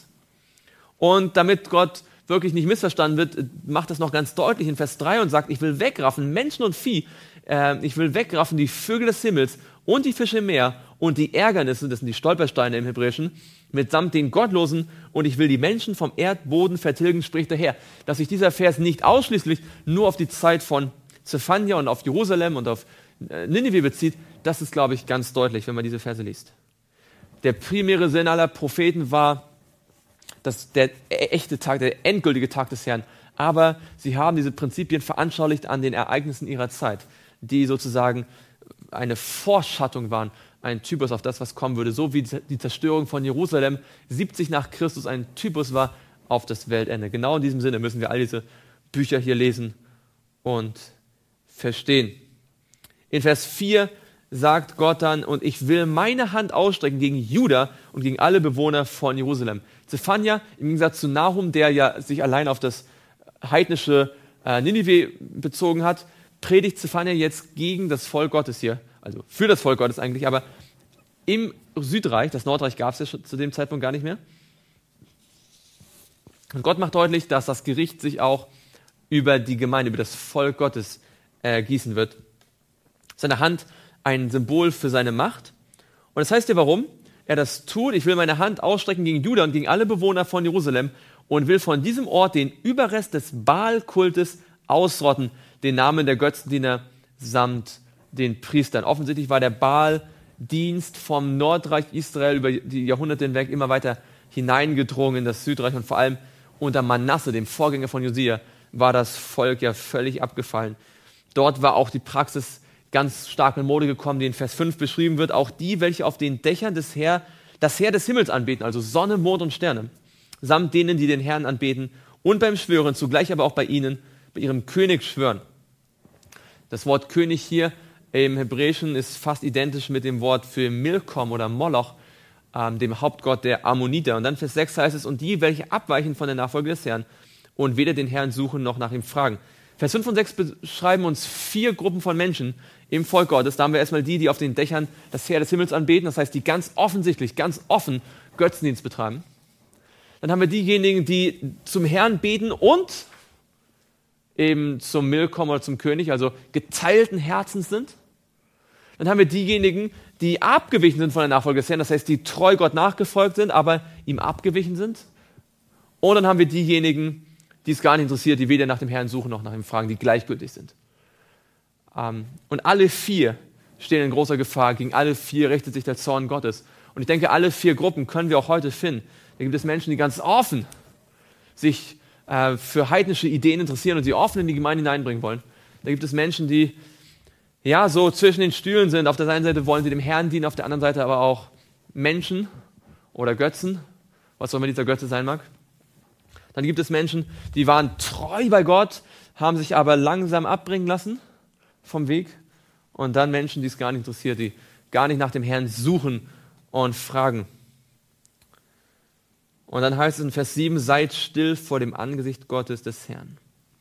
Und damit Gott wirklich nicht missverstanden wird, macht das noch ganz deutlich in Vers drei und sagt, ich will wegraffen Menschen und Vieh, äh, ich will wegraffen die Vögel des Himmels und die Fische im Meer und die Ärgernisse, das sind die Stolpersteine im Hebräischen, mitsamt den Gottlosen und ich will die Menschen vom Erdboden vertilgen, spricht der Herr. Dass sich dieser Vers nicht ausschließlich nur auf die Zeit von Zephania und auf Jerusalem und auf äh, Ninive bezieht, das ist, glaube ich, ganz deutlich, wenn man diese Verse liest. Der primäre Sinn aller Propheten war das, der echte Tag, der endgültige Tag des Herrn. Aber sie haben diese Prinzipien veranschaulicht an den Ereignissen ihrer Zeit, die sozusagen eine Vorschattung waren, ein Typus auf das, was kommen würde. So wie die Zerstörung von Jerusalem siebzig nach Christus ein Typus war auf das Weltende. Genau in diesem Sinne müssen wir all diese Bücher hier lesen und verstehen. In Vers vier sagt Gott dann, und ich will meine Hand ausstrecken gegen Juda und gegen alle Bewohner von Jerusalem. Zephania, im Gegensatz zu Nahum, der ja sich allein auf das heidnische äh, Ninive bezogen hat, predigt Zephania jetzt gegen das Volk Gottes hier, also für das Volk Gottes eigentlich, aber im Südreich, das Nordreich gab es ja schon zu dem Zeitpunkt gar nicht mehr. Und Gott macht deutlich, dass das Gericht sich auch über die Gemeinde, über das Volk Gottes ergießen wird. Seine Hand ein Symbol für seine Macht. Und das heißt ja, warum er das tut. Ich will meine Hand ausstrecken gegen Juda und gegen alle Bewohner von Jerusalem und will von diesem Ort den Überrest des Baal-Kultes ausrotten, den Namen der Götzendiener samt den Priestern. Offensichtlich war der Baal-Dienst vom Nordreich Israel über die Jahrhunderte hinweg immer weiter hineingedrungen in das Südreich und vor allem unter Manasse, dem Vorgänger von Josia, war das Volk ja völlig abgefallen. Dort war auch die Praxis ganz stark in Mode gekommen, die in Vers fünf beschrieben wird, auch die, welche auf den Dächern des Herr, das Heer des Himmels anbeten, also Sonne, Mond und Sterne, samt denen, die den Herrn anbeten und beim Schwören, zugleich aber auch bei ihnen, bei ihrem König schwören. Das Wort König hier im Hebräischen ist fast identisch mit dem Wort für Milkom oder Moloch, ähm, dem Hauptgott der Ammoniter. Und dann Vers sechs heißt es, und die, welche abweichen von der Nachfolge des Herrn und weder den Herrn suchen noch nach ihm fragen. Vers fünf und sechs beschreiben uns vier Gruppen von Menschen im Volk Gottes. Da haben wir erstmal die, die auf den Dächern das Heer des Himmels anbeten, das heißt, die ganz offensichtlich, ganz offen Götzendienst betreiben. Dann haben wir diejenigen, die zum Herrn beten und eben zum Milkom oder zum König, also geteilten Herzens sind. Dann haben wir diejenigen, die abgewichen sind von der Nachfolge des Herrn, das heißt, die treu Gott nachgefolgt sind, aber ihm abgewichen sind. Und dann haben wir diejenigen, die es gar nicht interessiert, die weder nach dem Herrn suchen noch nach ihm fragen, die gleichgültig sind. Ähm, und alle vier stehen in großer Gefahr, gegen alle vier richtet sich der Zorn Gottes. Und ich denke, alle vier Gruppen können wir auch heute finden. Da gibt es Menschen, die ganz offen sich äh, für heidnische Ideen interessieren und sie offen in die Gemeinde hineinbringen wollen. Da gibt es Menschen, die ja so zwischen den Stühlen sind. Auf der einen Seite wollen sie dem Herrn dienen, auf der anderen Seite aber auch Menschen oder Götzen, was auch immer dieser Götze sein mag. Dann gibt es Menschen, die waren treu bei Gott, haben sich aber langsam abbringen lassen vom Weg. Und dann Menschen, die es gar nicht interessiert, die gar nicht nach dem Herrn suchen und fragen. Und dann heißt es in Vers sieben, seid still vor dem Angesicht Gottes des Herrn.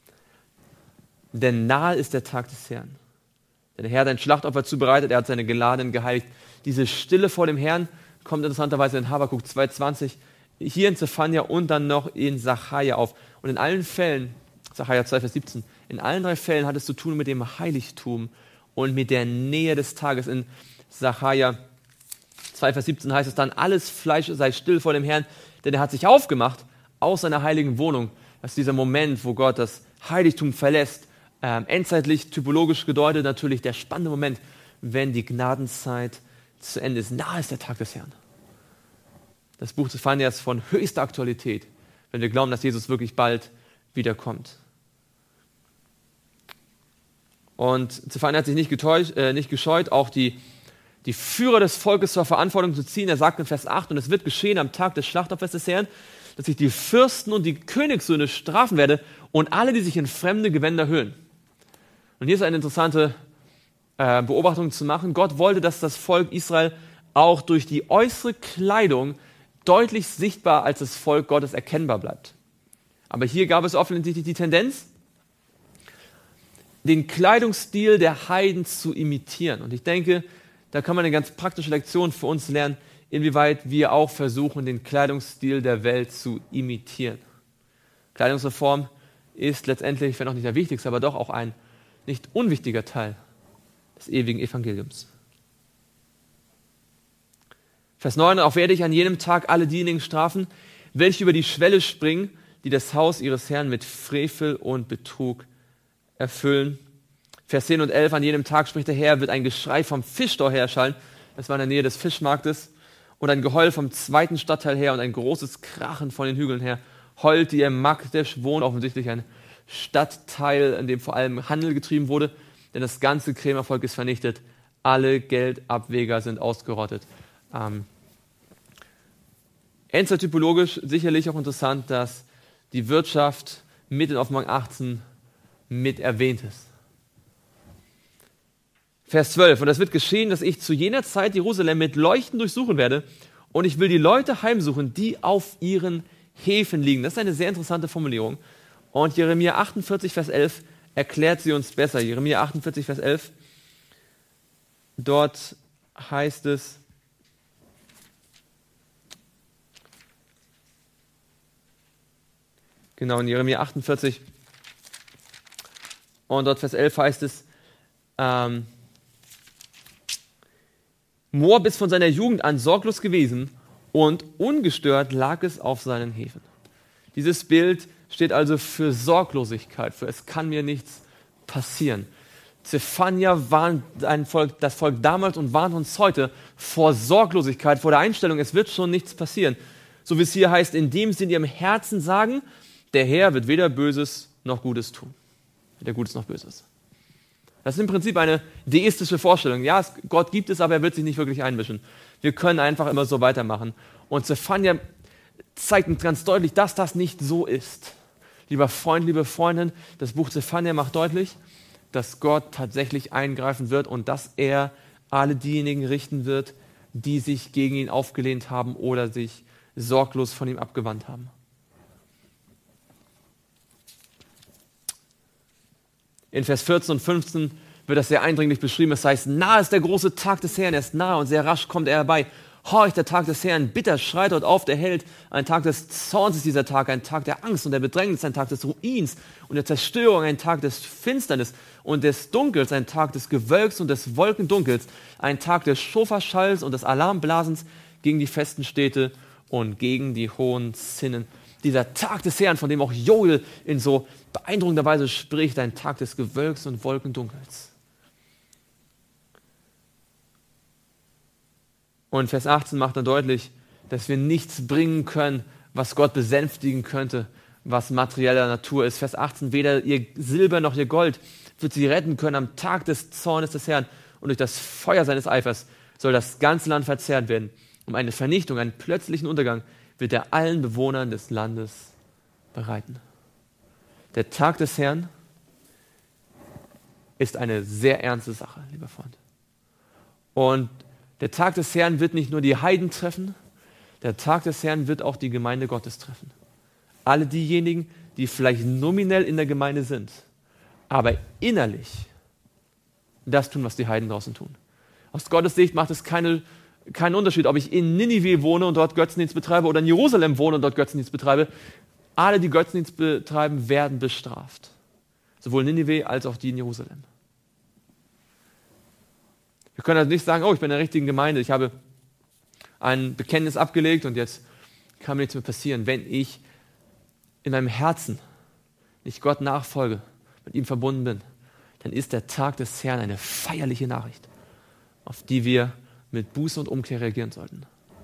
Denn nahe ist der Tag des Herrn. Denn der Herr hat ein Schlachtopfer zubereitet, er hat seine Geladenen geheiligt. Diese Stille vor dem Herrn kommt interessanterweise in Habakuk zwei zwanzig, hier in Zephania und dann noch in Sacharja auf. Und in allen Fällen, Sacharja zwei, Vers siebzehn, in allen drei Fällen hat es zu tun mit dem Heiligtum und mit der Nähe des Tages. In Sacharja zwei, Vers siebzehn heißt es dann, alles Fleisch sei still vor dem Herrn, denn er hat sich aufgemacht aus seiner heiligen Wohnung. Das ist dieser Moment, wo Gott das Heiligtum verlässt. Ähm, endzeitlich, typologisch gedeutet natürlich der spannende Moment, wenn die Gnadenzeit zu Ende ist. Nahe ist der Tag des Herrn. Das Buch Zephania ist von höchster Aktualität, wenn wir glauben, dass Jesus wirklich bald wiederkommt. Und Zephania hat sich nicht, getäuscht, äh, nicht gescheut, auch die, die Führer des Volkes zur Verantwortung zu ziehen. Er sagt in Vers acht, und es wird geschehen am Tag des Schlachtopfers des Herrn, dass ich die Fürsten und die Königssöhne strafen werde und alle, die sich in fremde Gewänder hüllen. Und hier ist eine interessante äh, Beobachtung zu machen. Gott wollte, dass das Volk Israel auch durch die äußere Kleidung deutlich sichtbar als das Volk Gottes erkennbar bleibt. Aber hier gab es offensichtlich die Tendenz, den Kleidungsstil der Heiden zu imitieren. Und ich denke, da kann man eine ganz praktische Lektion für uns lernen, inwieweit wir auch versuchen, den Kleidungsstil der Welt zu imitieren. Kleidungsreform ist letztendlich, wenn auch nicht der wichtigste, aber doch auch ein nicht unwichtiger Teil des ewigen Evangeliums. Vers neun, auch werde ich an jenem Tag alle diejenigen strafen, welche über die Schwelle springen, die das Haus ihres Herrn mit Frevel und Betrug erfüllen. Vers zehn und elf, an jenem Tag, spricht der Herr, wird ein Geschrei vom Fischtor herschallen, das war in der Nähe des Fischmarktes, und ein Geheul vom zweiten Stadtteil her und ein großes Krachen von den Hügeln her. Heult, die im Magdesch wohnt, offensichtlich ein Stadtteil, in dem vor allem Handel getrieben wurde, denn das ganze Krämervolk ist vernichtet, alle Geldabweger sind ausgerottet. Ähm, Endzeit-typologisch sicherlich auch interessant, dass die Wirtschaft mit in Offenbarung achtzehn mit erwähnt ist. Vers zwölf, und es wird geschehen, dass ich zu jener Zeit Jerusalem mit Leuchten durchsuchen werde und ich will die Leute heimsuchen, die auf ihren Häfen liegen. Das ist eine sehr interessante Formulierung. Und Jeremia achtundvierzig, Vers elf erklärt sie uns besser. Jeremia achtundvierzig, Vers elf, dort heißt es, genau, in Jeremia achtundvierzig und dort Vers elf heißt es, ähm, Moab ist von seiner Jugend an sorglos gewesen und ungestört lag es auf seinen Häfen. Dieses Bild steht also für Sorglosigkeit, für es kann mir nichts passieren. Zephania warnt ein Volk, das Volk damals und warnt uns heute vor Sorglosigkeit, vor der Einstellung, es wird schon nichts passieren. So wie es hier heißt, indem sie in ihrem Herzen sagen, der Herr wird weder Böses noch Gutes tun. Weder Gutes noch Böses. Das ist im Prinzip eine deistische Vorstellung. Ja, es, Gott gibt es, aber er wird sich nicht wirklich einmischen. Wir können einfach immer so weitermachen. Und Zephania zeigt uns ganz deutlich, dass das nicht so ist. Lieber Freund, liebe Freundin, das Buch Zephania macht deutlich, dass Gott tatsächlich eingreifen wird und dass er alle diejenigen richten wird, die sich gegen ihn aufgelehnt haben oder sich sorglos von ihm abgewandt haben. In Vers vierzehn und fünfzehn wird das sehr eindringlich beschrieben. Es heißt, nahe ist der große Tag des Herrn, er ist nahe und sehr rasch kommt er herbei. Horcht der Tag des Herrn, bitter schreit dort auf der Held. Ein Tag des Zorns ist dieser Tag, ein Tag der Angst und der Bedrängnis, ein Tag des Ruins und der Zerstörung, ein Tag des Finsternis und des Dunkels, ein Tag des Gewölks und des Wolkendunkels, ein Tag des Schoferschalls und des Alarmblasens gegen die festen Städte und gegen die hohen Zinnen. Dieser Tag des Herrn, von dem auch Joel in so beeindruckender Weise spricht, ein Tag des Gewölks und Wolkendunkels. Und Vers achtzehn macht dann deutlich, dass wir nichts bringen können, was Gott besänftigen könnte, was materieller Natur ist. Vers achtzehn, weder ihr Silber noch ihr Gold wird sie retten können am Tag des Zornes des Herrn, und durch das Feuer seines Eifers soll das ganze Land verzehrt werden. Um eine Vernichtung, einen plötzlichen Untergang wird er allen Bewohnern des Landes bereiten. Der Tag des Herrn ist eine sehr ernste Sache, lieber Freund. Und der Tag des Herrn wird nicht nur die Heiden treffen, der Tag des Herrn wird auch die Gemeinde Gottes treffen. Alle diejenigen, die vielleicht nominell in der Gemeinde sind, aber innerlich das tun, was die Heiden draußen tun. Aus Gottes Sicht macht es keine, keinen Unterschied, ob ich in Ninive wohne und dort Götzendienst betreibe oder in Jerusalem wohne und dort Götzendienst betreibe. Alle, die Götzendienst betreiben, werden bestraft. Sowohl Ninive als auch die in Jerusalem. Wir können also nicht sagen, oh, ich bin in der richtigen Gemeinde, ich habe ein Bekenntnis abgelegt und jetzt kann mir nichts mehr passieren. Wenn ich in meinem Herzen nicht Gott nachfolge, mit ihm verbunden bin, dann ist der Tag des Herrn eine feierliche Nachricht, auf die wir mit Buße und Umkehr reagieren sollten.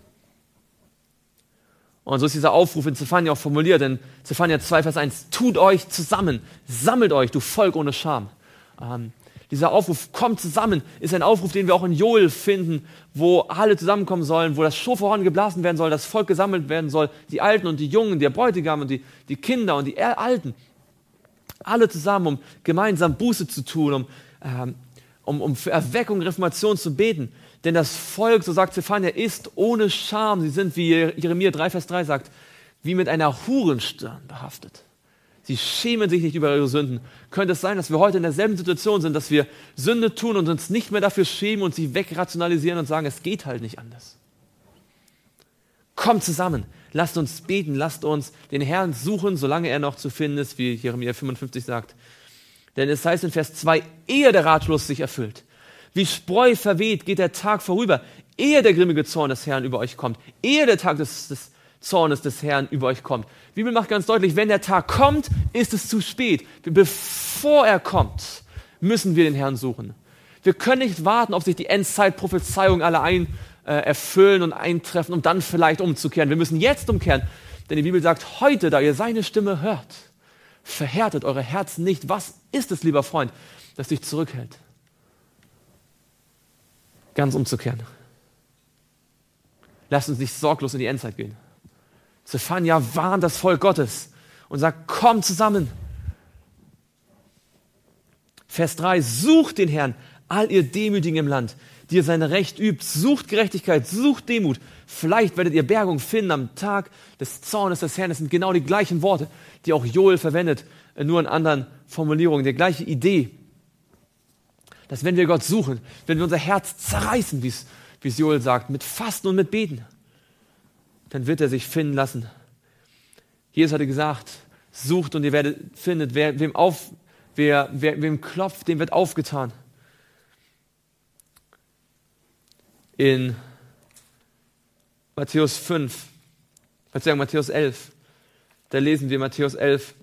Und so ist dieser Aufruf in Zephania auch formuliert, in Zephania zwei, Vers eins, tut euch zusammen, sammelt euch, du Volk ohne Scham. Ähm, Dieser Aufruf, kommt zusammen, ist ein Aufruf, den wir auch in Joel finden, wo alle zusammenkommen sollen, wo das Schofahorn geblasen werden soll, das Volk gesammelt werden soll, die Alten und die Jungen, der Bräutigam und die, die Kinder und die Alten. Alle zusammen, um gemeinsam Buße zu tun, um, ähm, um, um für Erweckung, Reformation zu beten. Denn das Volk, so sagt Zephania, ist ohne Scham. Sie sind, wie Jeremia drei, Vers drei sagt, wie mit einer Hurenstirn behaftet. Sie schämen sich nicht über ihre Sünden. Könnte es sein, dass wir heute in derselben Situation sind, dass wir Sünde tun und uns nicht mehr dafür schämen und sie wegrationalisieren und sagen, es geht halt nicht anders. Kommt zusammen, lasst uns beten, lasst uns den Herrn suchen, solange er noch zu finden ist, wie Jeremia fünfundfünfzig sagt. Denn es heißt in Vers zwei, ehe der Ratschluss sich erfüllt, wie Spreu verweht, geht der Tag vorüber, ehe der grimmige Zorn des Herrn über euch kommt, ehe der Tag des, des Zornes des Herrn über euch kommt. Die Bibel macht ganz deutlich, wenn der Tag kommt, ist es zu spät. Bevor er kommt, müssen wir den Herrn suchen. Wir können nicht warten, ob sich die Endzeitprophezeiungen alle ein, äh, erfüllen und eintreffen, um dann vielleicht umzukehren. Wir müssen jetzt umkehren, denn die Bibel sagt, heute, da ihr seine Stimme hört, verhärtet eure Herzen nicht. Was ist es, lieber Freund, das dich zurückhält? Ganz umzukehren. Lasst uns nicht sorglos in die Endzeit gehen. Zephania warnt das Volk Gottes und sagt, kommt zusammen. Vers drei, sucht den Herrn, all ihr Demütigen im Land, die ihr sein Recht übt, sucht Gerechtigkeit, sucht Demut. Vielleicht werdet ihr Bergung finden am Tag des Zornes des Herrn. Das sind genau die gleichen Worte, die auch Joel verwendet, nur in anderen Formulierungen. Die gleiche Idee, dass wenn wir Gott suchen, wenn wir unser Herz zerreißen, wie es, wie es Joel sagt, mit Fasten und mit Beten, dann wird er sich finden lassen. Jesus hatte gesagt, sucht und ihr werdet findet, wer, wem, auf, wer, wer, wem klopft, dem wird aufgetan. In Matthäus fünf, Verzeihung, Matthäus elf, da lesen wir Matthäus elf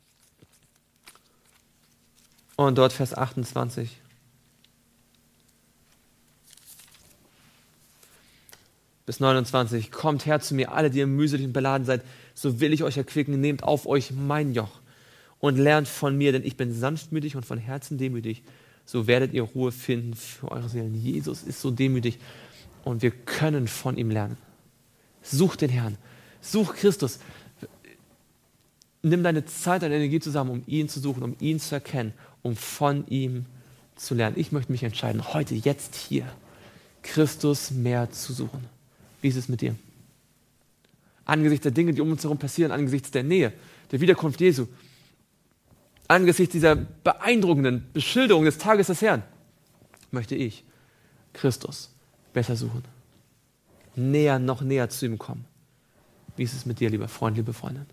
und dort Vers achtundzwanzig. Bis neunundzwanzig, kommt her zu mir, alle, die ihr mühselig und beladen seid, so will ich euch erquicken, nehmt auf euch mein Joch und lernt von mir, denn ich bin sanftmütig und von Herzen demütig, so werdet ihr Ruhe finden für eure Seelen. Jesus ist so demütig und wir können von ihm lernen. Such den Herrn, such Christus, nimm deine Zeit, deine Energie zusammen, um ihn zu suchen, um ihn zu erkennen, um von ihm zu lernen. Ich möchte mich entscheiden, heute, jetzt, hier, Christus mehr zu suchen. Wie ist es mit dir? Angesichts der Dinge, die um uns herum passieren, angesichts der Nähe, der Wiederkunft Jesu, Angesichts dieser beeindruckenden Beschilderung des Tages des Herrn möchte ich Christus besser suchen. Näher, noch näher zu ihm kommen. Wie ist es mit dir, lieber Freund, liebe Freundin?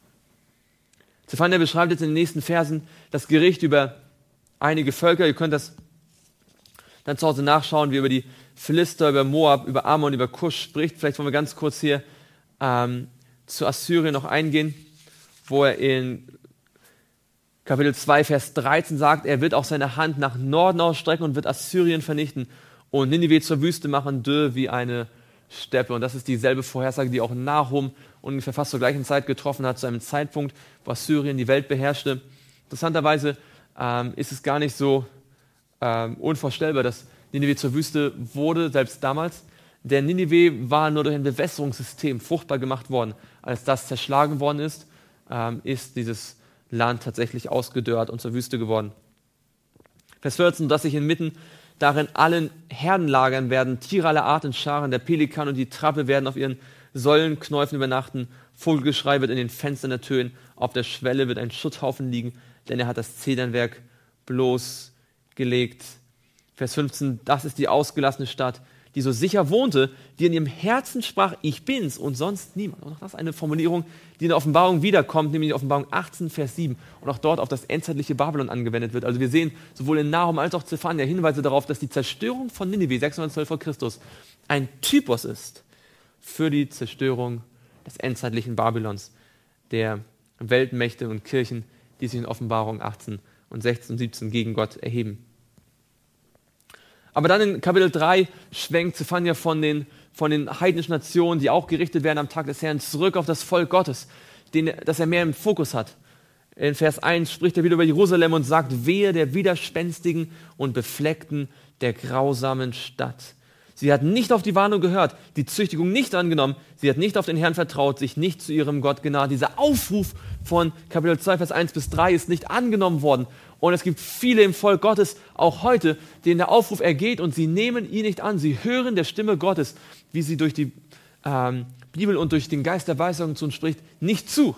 Zephania beschreibt jetzt in den nächsten Versen das Gericht über einige Völker. Ihr könnt das dann zu Hause nachschauen, wie über die Philister, über Moab, über Ammon, über Kusch spricht. Vielleicht wollen wir ganz kurz hier ähm, zu Assyrien noch eingehen, wo er in Kapitel zwei, Vers dreizehn sagt, er wird auch seine Hand nach Norden ausstrecken und wird Assyrien vernichten und Ninive zur Wüste machen, dürr wie eine Steppe. Und das ist dieselbe Vorhersage, die auch Nahum ungefähr fast zur gleichen Zeit getroffen hat, zu einem Zeitpunkt, wo Assyrien die Welt beherrschte. Interessanterweise ähm, ist es gar nicht so ähm, unvorstellbar, dass Ninive zur Wüste wurde, selbst damals. Denn Ninive war nur durch ein Bewässerungssystem fruchtbar gemacht worden. Als das zerschlagen worden ist, ähm, ist dieses Land tatsächlich ausgedörrt und zur Wüste geworden. Vers vierzehn, dass sich inmitten darin allen Herden lagern werden, Tiere aller Art und Scharen, der Pelikan und die Trappe werden auf ihren Säulenknäufen übernachten, Vogelgeschrei wird in den Fenstern ertönen, auf der Schwelle wird ein Schutthaufen liegen, denn er hat das Zedernwerk bloßgelegt. Vers fünfzehn, das ist die ausgelassene Stadt, die so sicher wohnte, die in ihrem Herzen sprach, ich bin's und sonst niemand. Und auch das ist eine Formulierung, die in der Offenbarung wiederkommt, nämlich in Offenbarung achtzehn, Vers sieben und auch dort auf das endzeitliche Babylon angewendet wird. Also wir sehen sowohl in Nahum als auch Zephania Hinweise darauf, dass die Zerstörung von Ninive sechshundertzwölf vor Christus ein Typus ist für die Zerstörung des endzeitlichen Babylons, der Weltmächte und Kirchen, die sich in Offenbarung achtzehn und sechzehn und siebzehn gegen Gott erheben. Aber dann in Kapitel drei schwenkt Zephania von den, von den heidnischen Nationen, die auch gerichtet werden am Tag des Herrn, zurück auf das Volk Gottes, den, das er mehr im Fokus hat. In Vers eins spricht er wieder über Jerusalem und sagt, wehe der widerspenstigen und befleckten, der grausamen Stadt. Sie hat nicht auf die Warnung gehört, die Züchtigung nicht angenommen, sie hat nicht auf den Herrn vertraut, sich nicht zu ihrem Gott genaht. Dieser Aufruf von Kapitel zwei, Vers eins bis drei ist nicht angenommen worden. Und es gibt viele im Volk Gottes, auch heute, denen der Aufruf ergeht und sie nehmen ihn nicht an. Sie hören der Stimme Gottes, wie sie durch die ähm, Bibel und durch den Geist der Weisung zu uns spricht, nicht zu.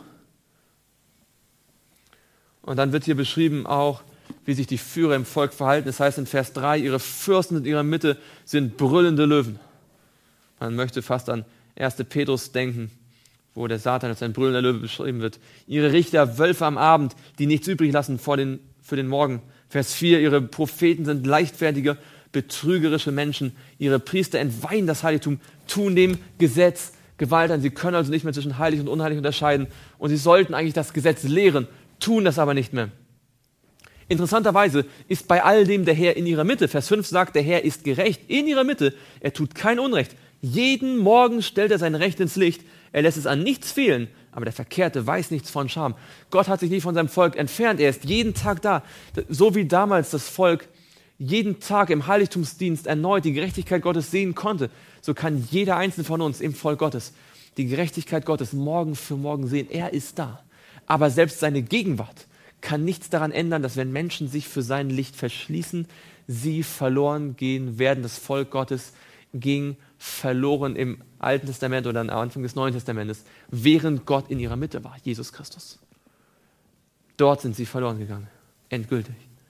Und dann wird hier beschrieben auch, wie sich die Führer im Volk verhalten. Das heißt in Vers drei, ihre Fürsten in ihrer Mitte sind brüllende Löwen. Man möchte fast an ersten Petrus denken, wo der Satan als ein brüllender Löwe beschrieben wird. Ihre Richter, Wölfe am Abend, die nichts übrig lassen vor den, für den Morgen. Vers vier, ihre Propheten sind leichtfertige, betrügerische Menschen. Ihre Priester entweihen das Heiligtum, tun dem Gesetz Gewalt an. Sie können also nicht mehr zwischen heilig und unheilig unterscheiden. Und sie sollten eigentlich das Gesetz lehren, tun das aber nicht mehr. Interessanterweise ist bei all dem der Herr in ihrer Mitte. Vers fünf sagt, der Herr ist gerecht in ihrer Mitte. Er tut kein Unrecht. Jeden Morgen stellt er sein Recht ins Licht. Er lässt es an nichts fehlen. Aber der Verkehrte weiß nichts von Scham. Gott hat sich nicht von seinem Volk entfernt. Er ist jeden Tag da. So wie damals das Volk jeden Tag im Heiligtumsdienst erneut die Gerechtigkeit Gottes sehen konnte, so kann jeder Einzelne von uns im Volk Gottes die Gerechtigkeit Gottes morgen für morgen sehen. Er ist da. Aber selbst seine Gegenwart kann nichts daran ändern, dass wenn Menschen sich für sein Licht verschließen, sie verloren gehen werden. Das Volk Gottes ging verloren im Alten Testament oder am Anfang des Neuen Testamentes, während Gott in ihrer Mitte war, Jesus Christus. Dort sind sie verloren gegangen, endgültig.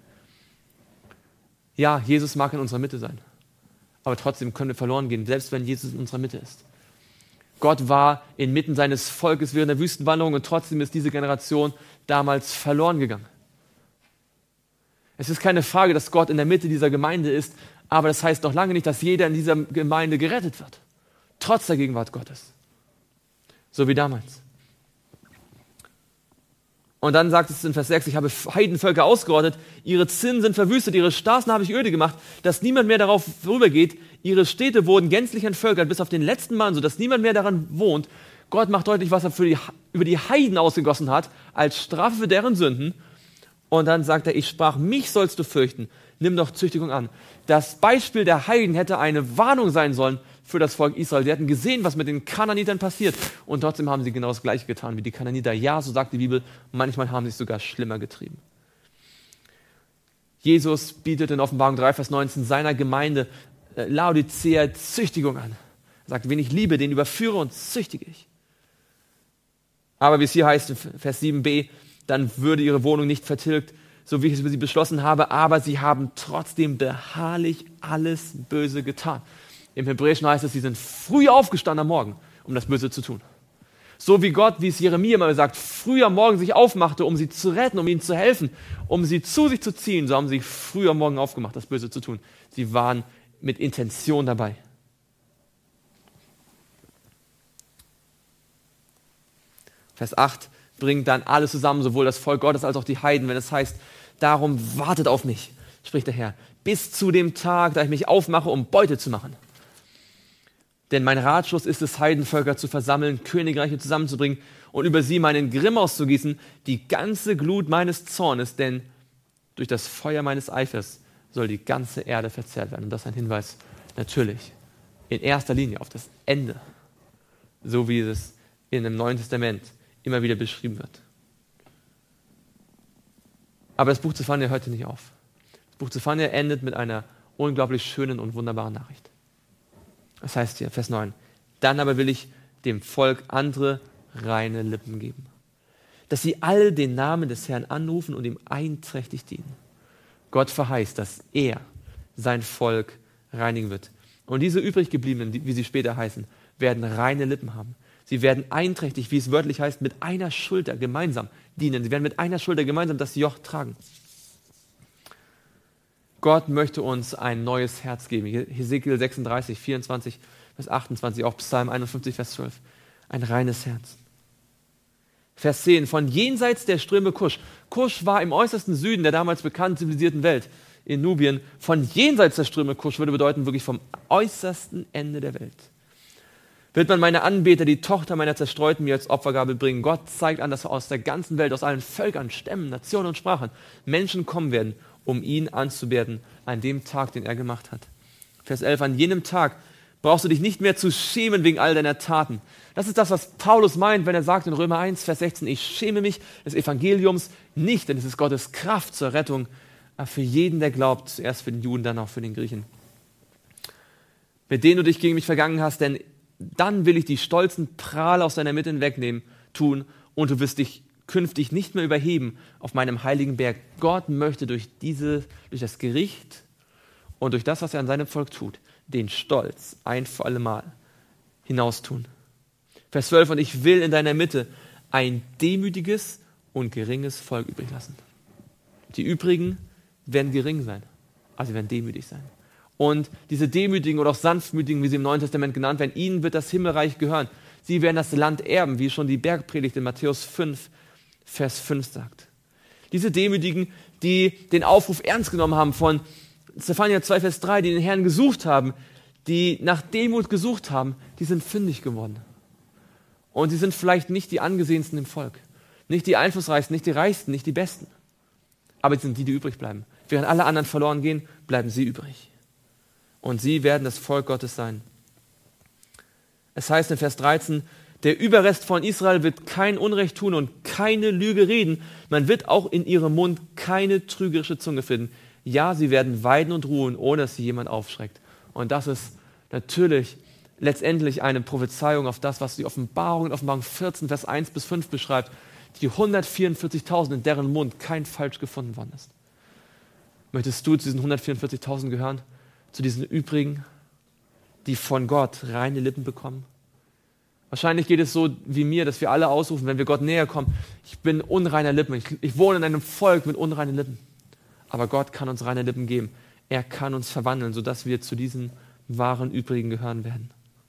Ja, Jesus mag in unserer Mitte sein, aber trotzdem können wir verloren gehen, selbst wenn Jesus in unserer Mitte ist. Gott war inmitten seines Volkes während der Wüstenwanderung und trotzdem ist diese Generation damals verloren gegangen. Es ist keine Frage, dass Gott in der Mitte dieser Gemeinde ist, aber das heißt noch lange nicht, dass jeder in dieser Gemeinde gerettet wird. Trotz der Gegenwart Gottes. So wie damals. Und dann sagt es in Vers sechs, ich habe Heidenvölker ausgerottet, ihre Zinnen sind verwüstet, ihre Straßen habe ich öde gemacht, dass niemand mehr darauf vorübergeht. Ihre Städte wurden gänzlich entvölkert, bis auf den letzten Mann, sodass niemand mehr daran wohnt. Gott macht deutlich, was er für die, über die Heiden ausgegossen hat, als Strafe für deren Sünden. Und dann sagt er, ich sprach, mich sollst du fürchten, nimm doch Züchtigung an. Das Beispiel der Heiden hätte eine Warnung sein sollen für das Volk Israel. Sie hatten gesehen, was mit den Kananitern passiert. Und trotzdem haben sie genau das Gleiche getan wie die Kananiter. Ja, so sagt die Bibel, manchmal haben sie es sogar schlimmer getrieben. Jesus bietet in Offenbarung drei, Vers neunzehn seiner Gemeinde äh, Laodicea Züchtigung an. Er sagt, wen ich liebe, den überführe und züchtige ich. Aber wie es hier heißt in Vers sieben b, dann würde ihre Wohnung nicht vertilgt, so wie ich es für sie beschlossen habe, aber sie haben trotzdem beharrlich alles Böse getan. Im Hebräischen heißt es, sie sind früh aufgestanden am Morgen, um das Böse zu tun. So wie Gott, wie es Jeremia mal sagt, früh am Morgen sich aufmachte, um sie zu retten, um ihnen zu helfen, um sie zu sich zu ziehen, so haben sie früh am Morgen aufgemacht, das Böse zu tun. Sie waren mit Intention dabei. Vers acht bringt dann alles zusammen, sowohl das Volk Gottes als auch die Heiden, wenn es heißt, darum wartet auf mich, spricht der Herr, bis zu dem Tag, da ich mich aufmache, um Beute zu machen. Denn mein Ratschluss ist es, Heidenvölker zu versammeln, Königreiche zusammenzubringen und über sie meinen Grimm auszugießen, die ganze Glut meines Zornes, denn durch das Feuer meines Eifers soll die ganze Erde verzehrt werden. Und das ist ein Hinweis natürlich in erster Linie auf das Ende, so wie es in dem Neuen Testament immer wieder beschrieben wird. Aber das Buch Zephania hört hier nicht auf. Das Buch Zephania endet mit einer unglaublich schönen und wunderbaren Nachricht. Das heißt hier, Vers neun, dann aber will ich dem Volk andere reine Lippen geben, dass sie alle den Namen des Herrn anrufen und ihm einträchtig dienen. Gott verheißt, dass er sein Volk reinigen wird. Und diese übrig gebliebenen, wie sie später heißen, werden reine Lippen haben. Sie werden einträchtig, wie es wörtlich heißt, mit einer Schulter gemeinsam dienen. Sie werden mit einer Schulter gemeinsam das Joch tragen. Gott möchte uns ein neues Herz geben. Hesekiel sechsunddreißig, vierundzwanzig bis achtundzwanzig, auch Psalm einundfünfzig, Vers zwölf. Ein reines Herz. Vers zehn, von jenseits der Ströme Kusch. Kusch war im äußersten Süden der damals bekannten zivilisierten Welt, in Nubien. Von jenseits der Ströme Kusch würde bedeuten, wirklich vom äußersten Ende der Welt. Wird man meine Anbeter, die Tochter meiner Zerstreuten, mir als Opfergabe bringen. Gott zeigt an, dass aus der ganzen Welt, aus allen Völkern, Stämmen, Nationen und Sprachen Menschen kommen werden, um ihn anzubeten an dem Tag, den er gemacht hat. Vers elf, an jenem Tag brauchst du dich nicht mehr zu schämen wegen all deiner Taten. Das ist das, was Paulus meint, wenn er sagt in Römer eins, Vers sechzehn, ich schäme mich des Evangeliums nicht, denn es ist Gottes Kraft zur Rettung für jeden, der glaubt, zuerst für den Juden, dann auch für den Griechen. Mit denen du dich gegen mich vergangen hast, denn dann will ich die stolzen Prahler aus deiner Mitte hinwegnehmen, tun, und du wirst dich künftig nicht mehr überheben auf meinem heiligen Berg. Gott möchte durch diese, durch das Gericht und durch das, was er an seinem Volk tut, den Stolz ein für alle Mal hinaustun. Vers zwölf, und ich will in deiner Mitte ein demütiges und geringes Volk übrig lassen. Die übrigen werden gering sein, also sie werden demütig sein. Und diese Demütigen oder auch Sanftmütigen, wie sie im Neuen Testament genannt werden, ihnen wird das Himmelreich gehören. Sie werden das Land erben, wie schon die Bergpredigt in Matthäus fünf, Vers fünf sagt. Diese Demütigen, die den Aufruf ernst genommen haben von Zephania zwei, Vers drei, die den Herrn gesucht haben, die nach Demut gesucht haben, die sind fündig geworden. Und sie sind vielleicht nicht die angesehensten im Volk, nicht die einflussreichsten, nicht die reichsten, nicht die besten. Aber sie sind die, die übrig bleiben. Während alle anderen verloren gehen, bleiben sie übrig. Und sie werden das Volk Gottes sein. Es heißt in Vers dreizehn, der Überrest von Israel wird kein Unrecht tun und keine Lüge reden. Man wird auch in ihrem Mund keine trügerische Zunge finden. Ja, sie werden weiden und ruhen, ohne dass sie jemand aufschreckt. Und das ist natürlich letztendlich eine Prophezeiung auf das, was die Offenbarung in Offenbarung vierzehn, Vers eins bis fünf beschreibt. Die hundertvierundvierzigtausend, in deren Mund kein Falsch gefunden worden ist. Möchtest du zu diesen hundertvierundvierzigtausend gehören? Zu diesen übrigen, die von Gott reine Lippen bekommen? Wahrscheinlich geht es so wie mir, dass wir alle ausrufen, wenn wir Gott näher kommen, ich bin unreiner Lippen, ich, ich wohne in einem Volk mit unreinen Lippen. Aber Gott kann uns reine Lippen geben. Er kann uns verwandeln, sodass wir zu diesen wahren Übrigen gehören werden.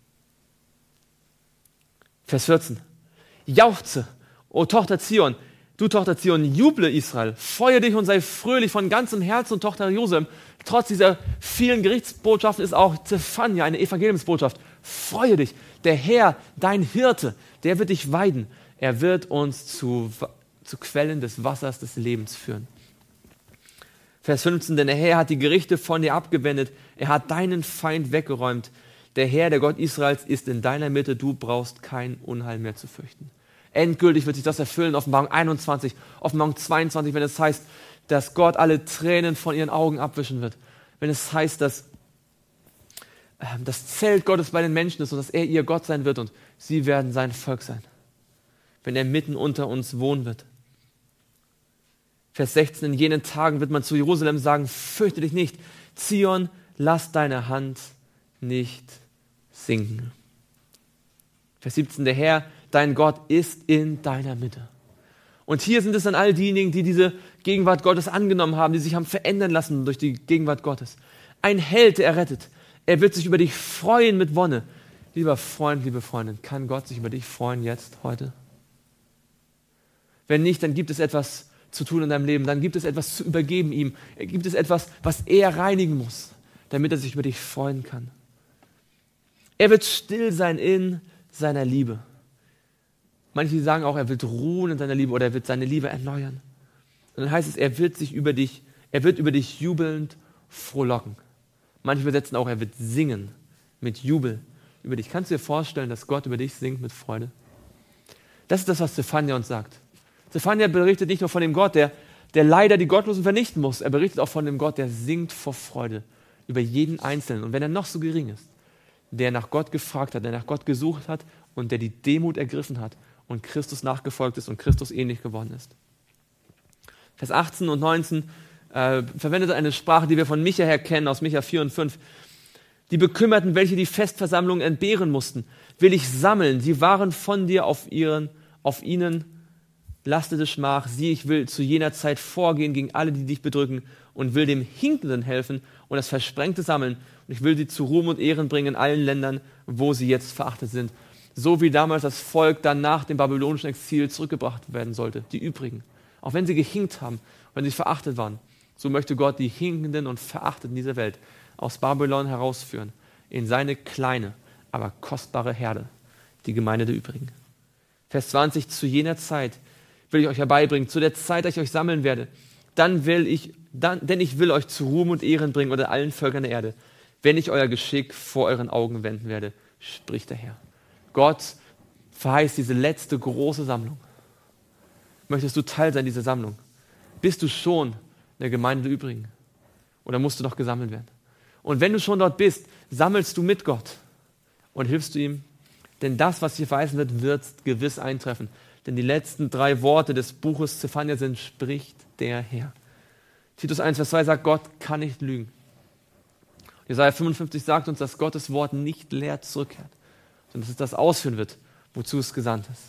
Vers vierzehn. Jauchze, o Tochter Zion, du Tochter Zion, juble Israel, freue dich und sei fröhlich von ganzem Herzen, und Tochter Jerusalem. Trotz dieser vielen Gerichtsbotschaften ist auch Zephania eine Evangeliumsbotschaft. Freue dich, der Herr, dein Hirte, der wird dich weiden. Er wird uns zu, zu Quellen des Wassers des Lebens führen. Vers fünfzehn, denn der Herr hat die Gerichte von dir abgewendet, er hat deinen Feind weggeräumt. Der Herr, der Gott Israels, ist in deiner Mitte, du brauchst kein Unheil mehr zu fürchten. Endgültig wird sich das erfüllen, Offenbarung einundzwanzig, Offenbarung zweiundzwanzig, wenn es heißt, dass Gott alle Tränen von ihren Augen abwischen wird. Wenn es heißt, dass äh, das Zelt Gottes bei den Menschen ist und dass er ihr Gott sein wird und sie werden sein Volk sein. Wenn er mitten unter uns wohnen wird. Vers sechzehn, in jenen Tagen wird man zu Jerusalem sagen, fürchte dich nicht, Zion, lass deine Hand nicht sinken. Vers siebzehn, der Herr, dein Gott, ist in deiner Mitte. Und hier sind es dann all diejenigen, die diese Gegenwart Gottes angenommen haben, die sich haben verändern lassen durch die Gegenwart Gottes. Ein Held, der errettet. Er wird sich über dich freuen mit Wonne. Lieber Freund, liebe Freundin, kann Gott sich über dich freuen jetzt, heute? Wenn nicht, dann gibt es etwas zu tun in deinem Leben. Dann gibt es etwas zu übergeben ihm. Gibt es etwas, was er reinigen muss, damit er sich über dich freuen kann. Er wird still sein in seiner Liebe. Manche sagen auch, er wird ruhen in seiner Liebe oder er wird seine Liebe erneuern. Und dann heißt es, er wird sich über dich, er wird über dich jubelnd frohlocken. Manche übersetzen auch, er wird singen mit Jubel über dich. Kannst du dir vorstellen, dass Gott über dich singt mit Freude? Das ist das, was Zephania uns sagt. Zephania berichtet nicht nur von dem Gott, der, der leider die Gottlosen vernichten muss. Er berichtet auch von dem Gott, der singt vor Freude über jeden Einzelnen. Und wenn er noch so gering ist, der nach Gott gefragt hat, der nach Gott gesucht hat und der die Demut ergriffen hat und Christus nachgefolgt ist und Christus ähnlich geworden ist. Vers achtzehn und neunzehn äh, verwendet eine Sprache, die wir von Micha her kennen, aus Micha vier und fünf. Die Bekümmerten, welche die Festversammlung entbehren mussten, will ich sammeln. Sie waren von dir, auf, ihren, auf ihnen lastete Schmach. Sieh, ich will zu jener Zeit vorgehen gegen alle, die dich bedrücken und will dem Hinkenden helfen und das Versprengte sammeln. Und ich will sie zu Ruhm und Ehren bringen in allen Ländern, wo sie jetzt verachtet sind. So wie damals das Volk dann nach dem babylonischen Exil zurückgebracht werden sollte, die übrigen. Auch wenn sie gehinkt haben, wenn sie verachtet waren, so möchte Gott die Hinkenden und Verachteten dieser Welt aus Babylon herausführen, in seine kleine, aber kostbare Herde, die Gemeinde der übrigen. Vers zwanzig, zu jener Zeit will ich euch herbeibringen, zu der Zeit, da ich euch sammeln werde, dann will ich, dann, denn ich will euch zu Ruhm und Ehren bringen unter allen Völkern der Erde, wenn ich euer Geschick vor euren Augen wenden werde, spricht der Herr. Gott verheißt diese letzte große Sammlung. Möchtest du Teil sein dieser Sammlung? Bist du schon in der Gemeinde der Übrigen? Oder musst du noch gesammelt werden? Und wenn du schon dort bist, sammelst du mit Gott und hilfst du ihm? Denn das, was hier verheißen wird, wird gewiss eintreffen. Denn die letzten drei Worte des Buches Zephania sind, spricht der Herr. Titus eins, Vers zwei sagt, Gott kann nicht lügen. Jesaja fünfundfünfzig sagt uns, dass Gottes Wort nicht leer zurückkehrt, sondern dass es das ausführen wird, wozu es gesandt ist.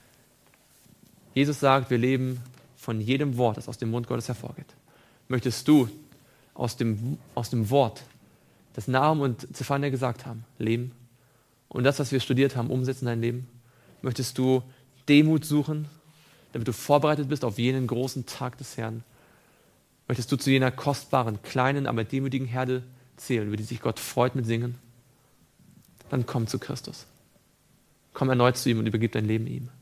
Jesus sagt, wir leben von jedem Wort, das aus dem Mund Gottes hervorgeht. Möchtest du aus dem, aus dem Wort, das Nahum und Zephania gesagt haben, leben und das, was wir studiert haben, umsetzen in dein Leben? Möchtest du Demut suchen, damit du vorbereitet bist auf jenen großen Tag des Herrn? Möchtest du zu jener kostbaren, kleinen, aber demütigen Herde zählen, über die sich Gott freut mit Singen? Dann komm zu Christus. Komm erneut zu ihm und übergib dein Leben ihm.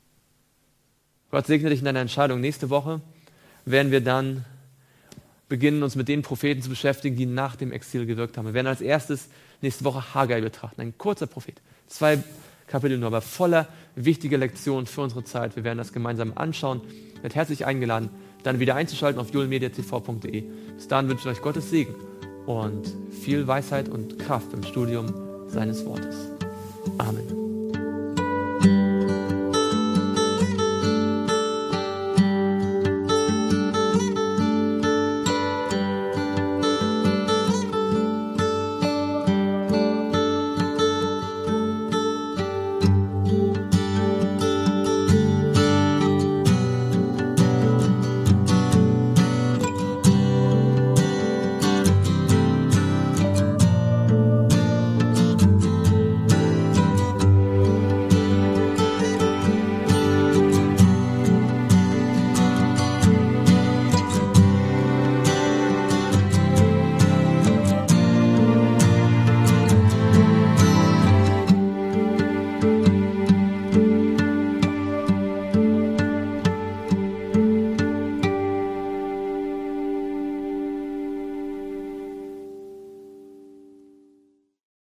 Gott segne dich in deiner Entscheidung. Nächste Woche werden wir dann beginnen, uns mit den Propheten zu beschäftigen, die nach dem Exil gewirkt haben. Wir werden als erstes nächste Woche Haggai betrachten. Ein kurzer Prophet. Zwei Kapitel nur, aber voller wichtiger Lektionen für unsere Zeit. Wir werden das gemeinsam anschauen. Ihr seid herzlich eingeladen, dann wieder einzuschalten auf julmediatv punkt de. Bis dahin wünsche ich euch Gottes Segen und viel Weisheit und Kraft im Studium seines Wortes. Amen.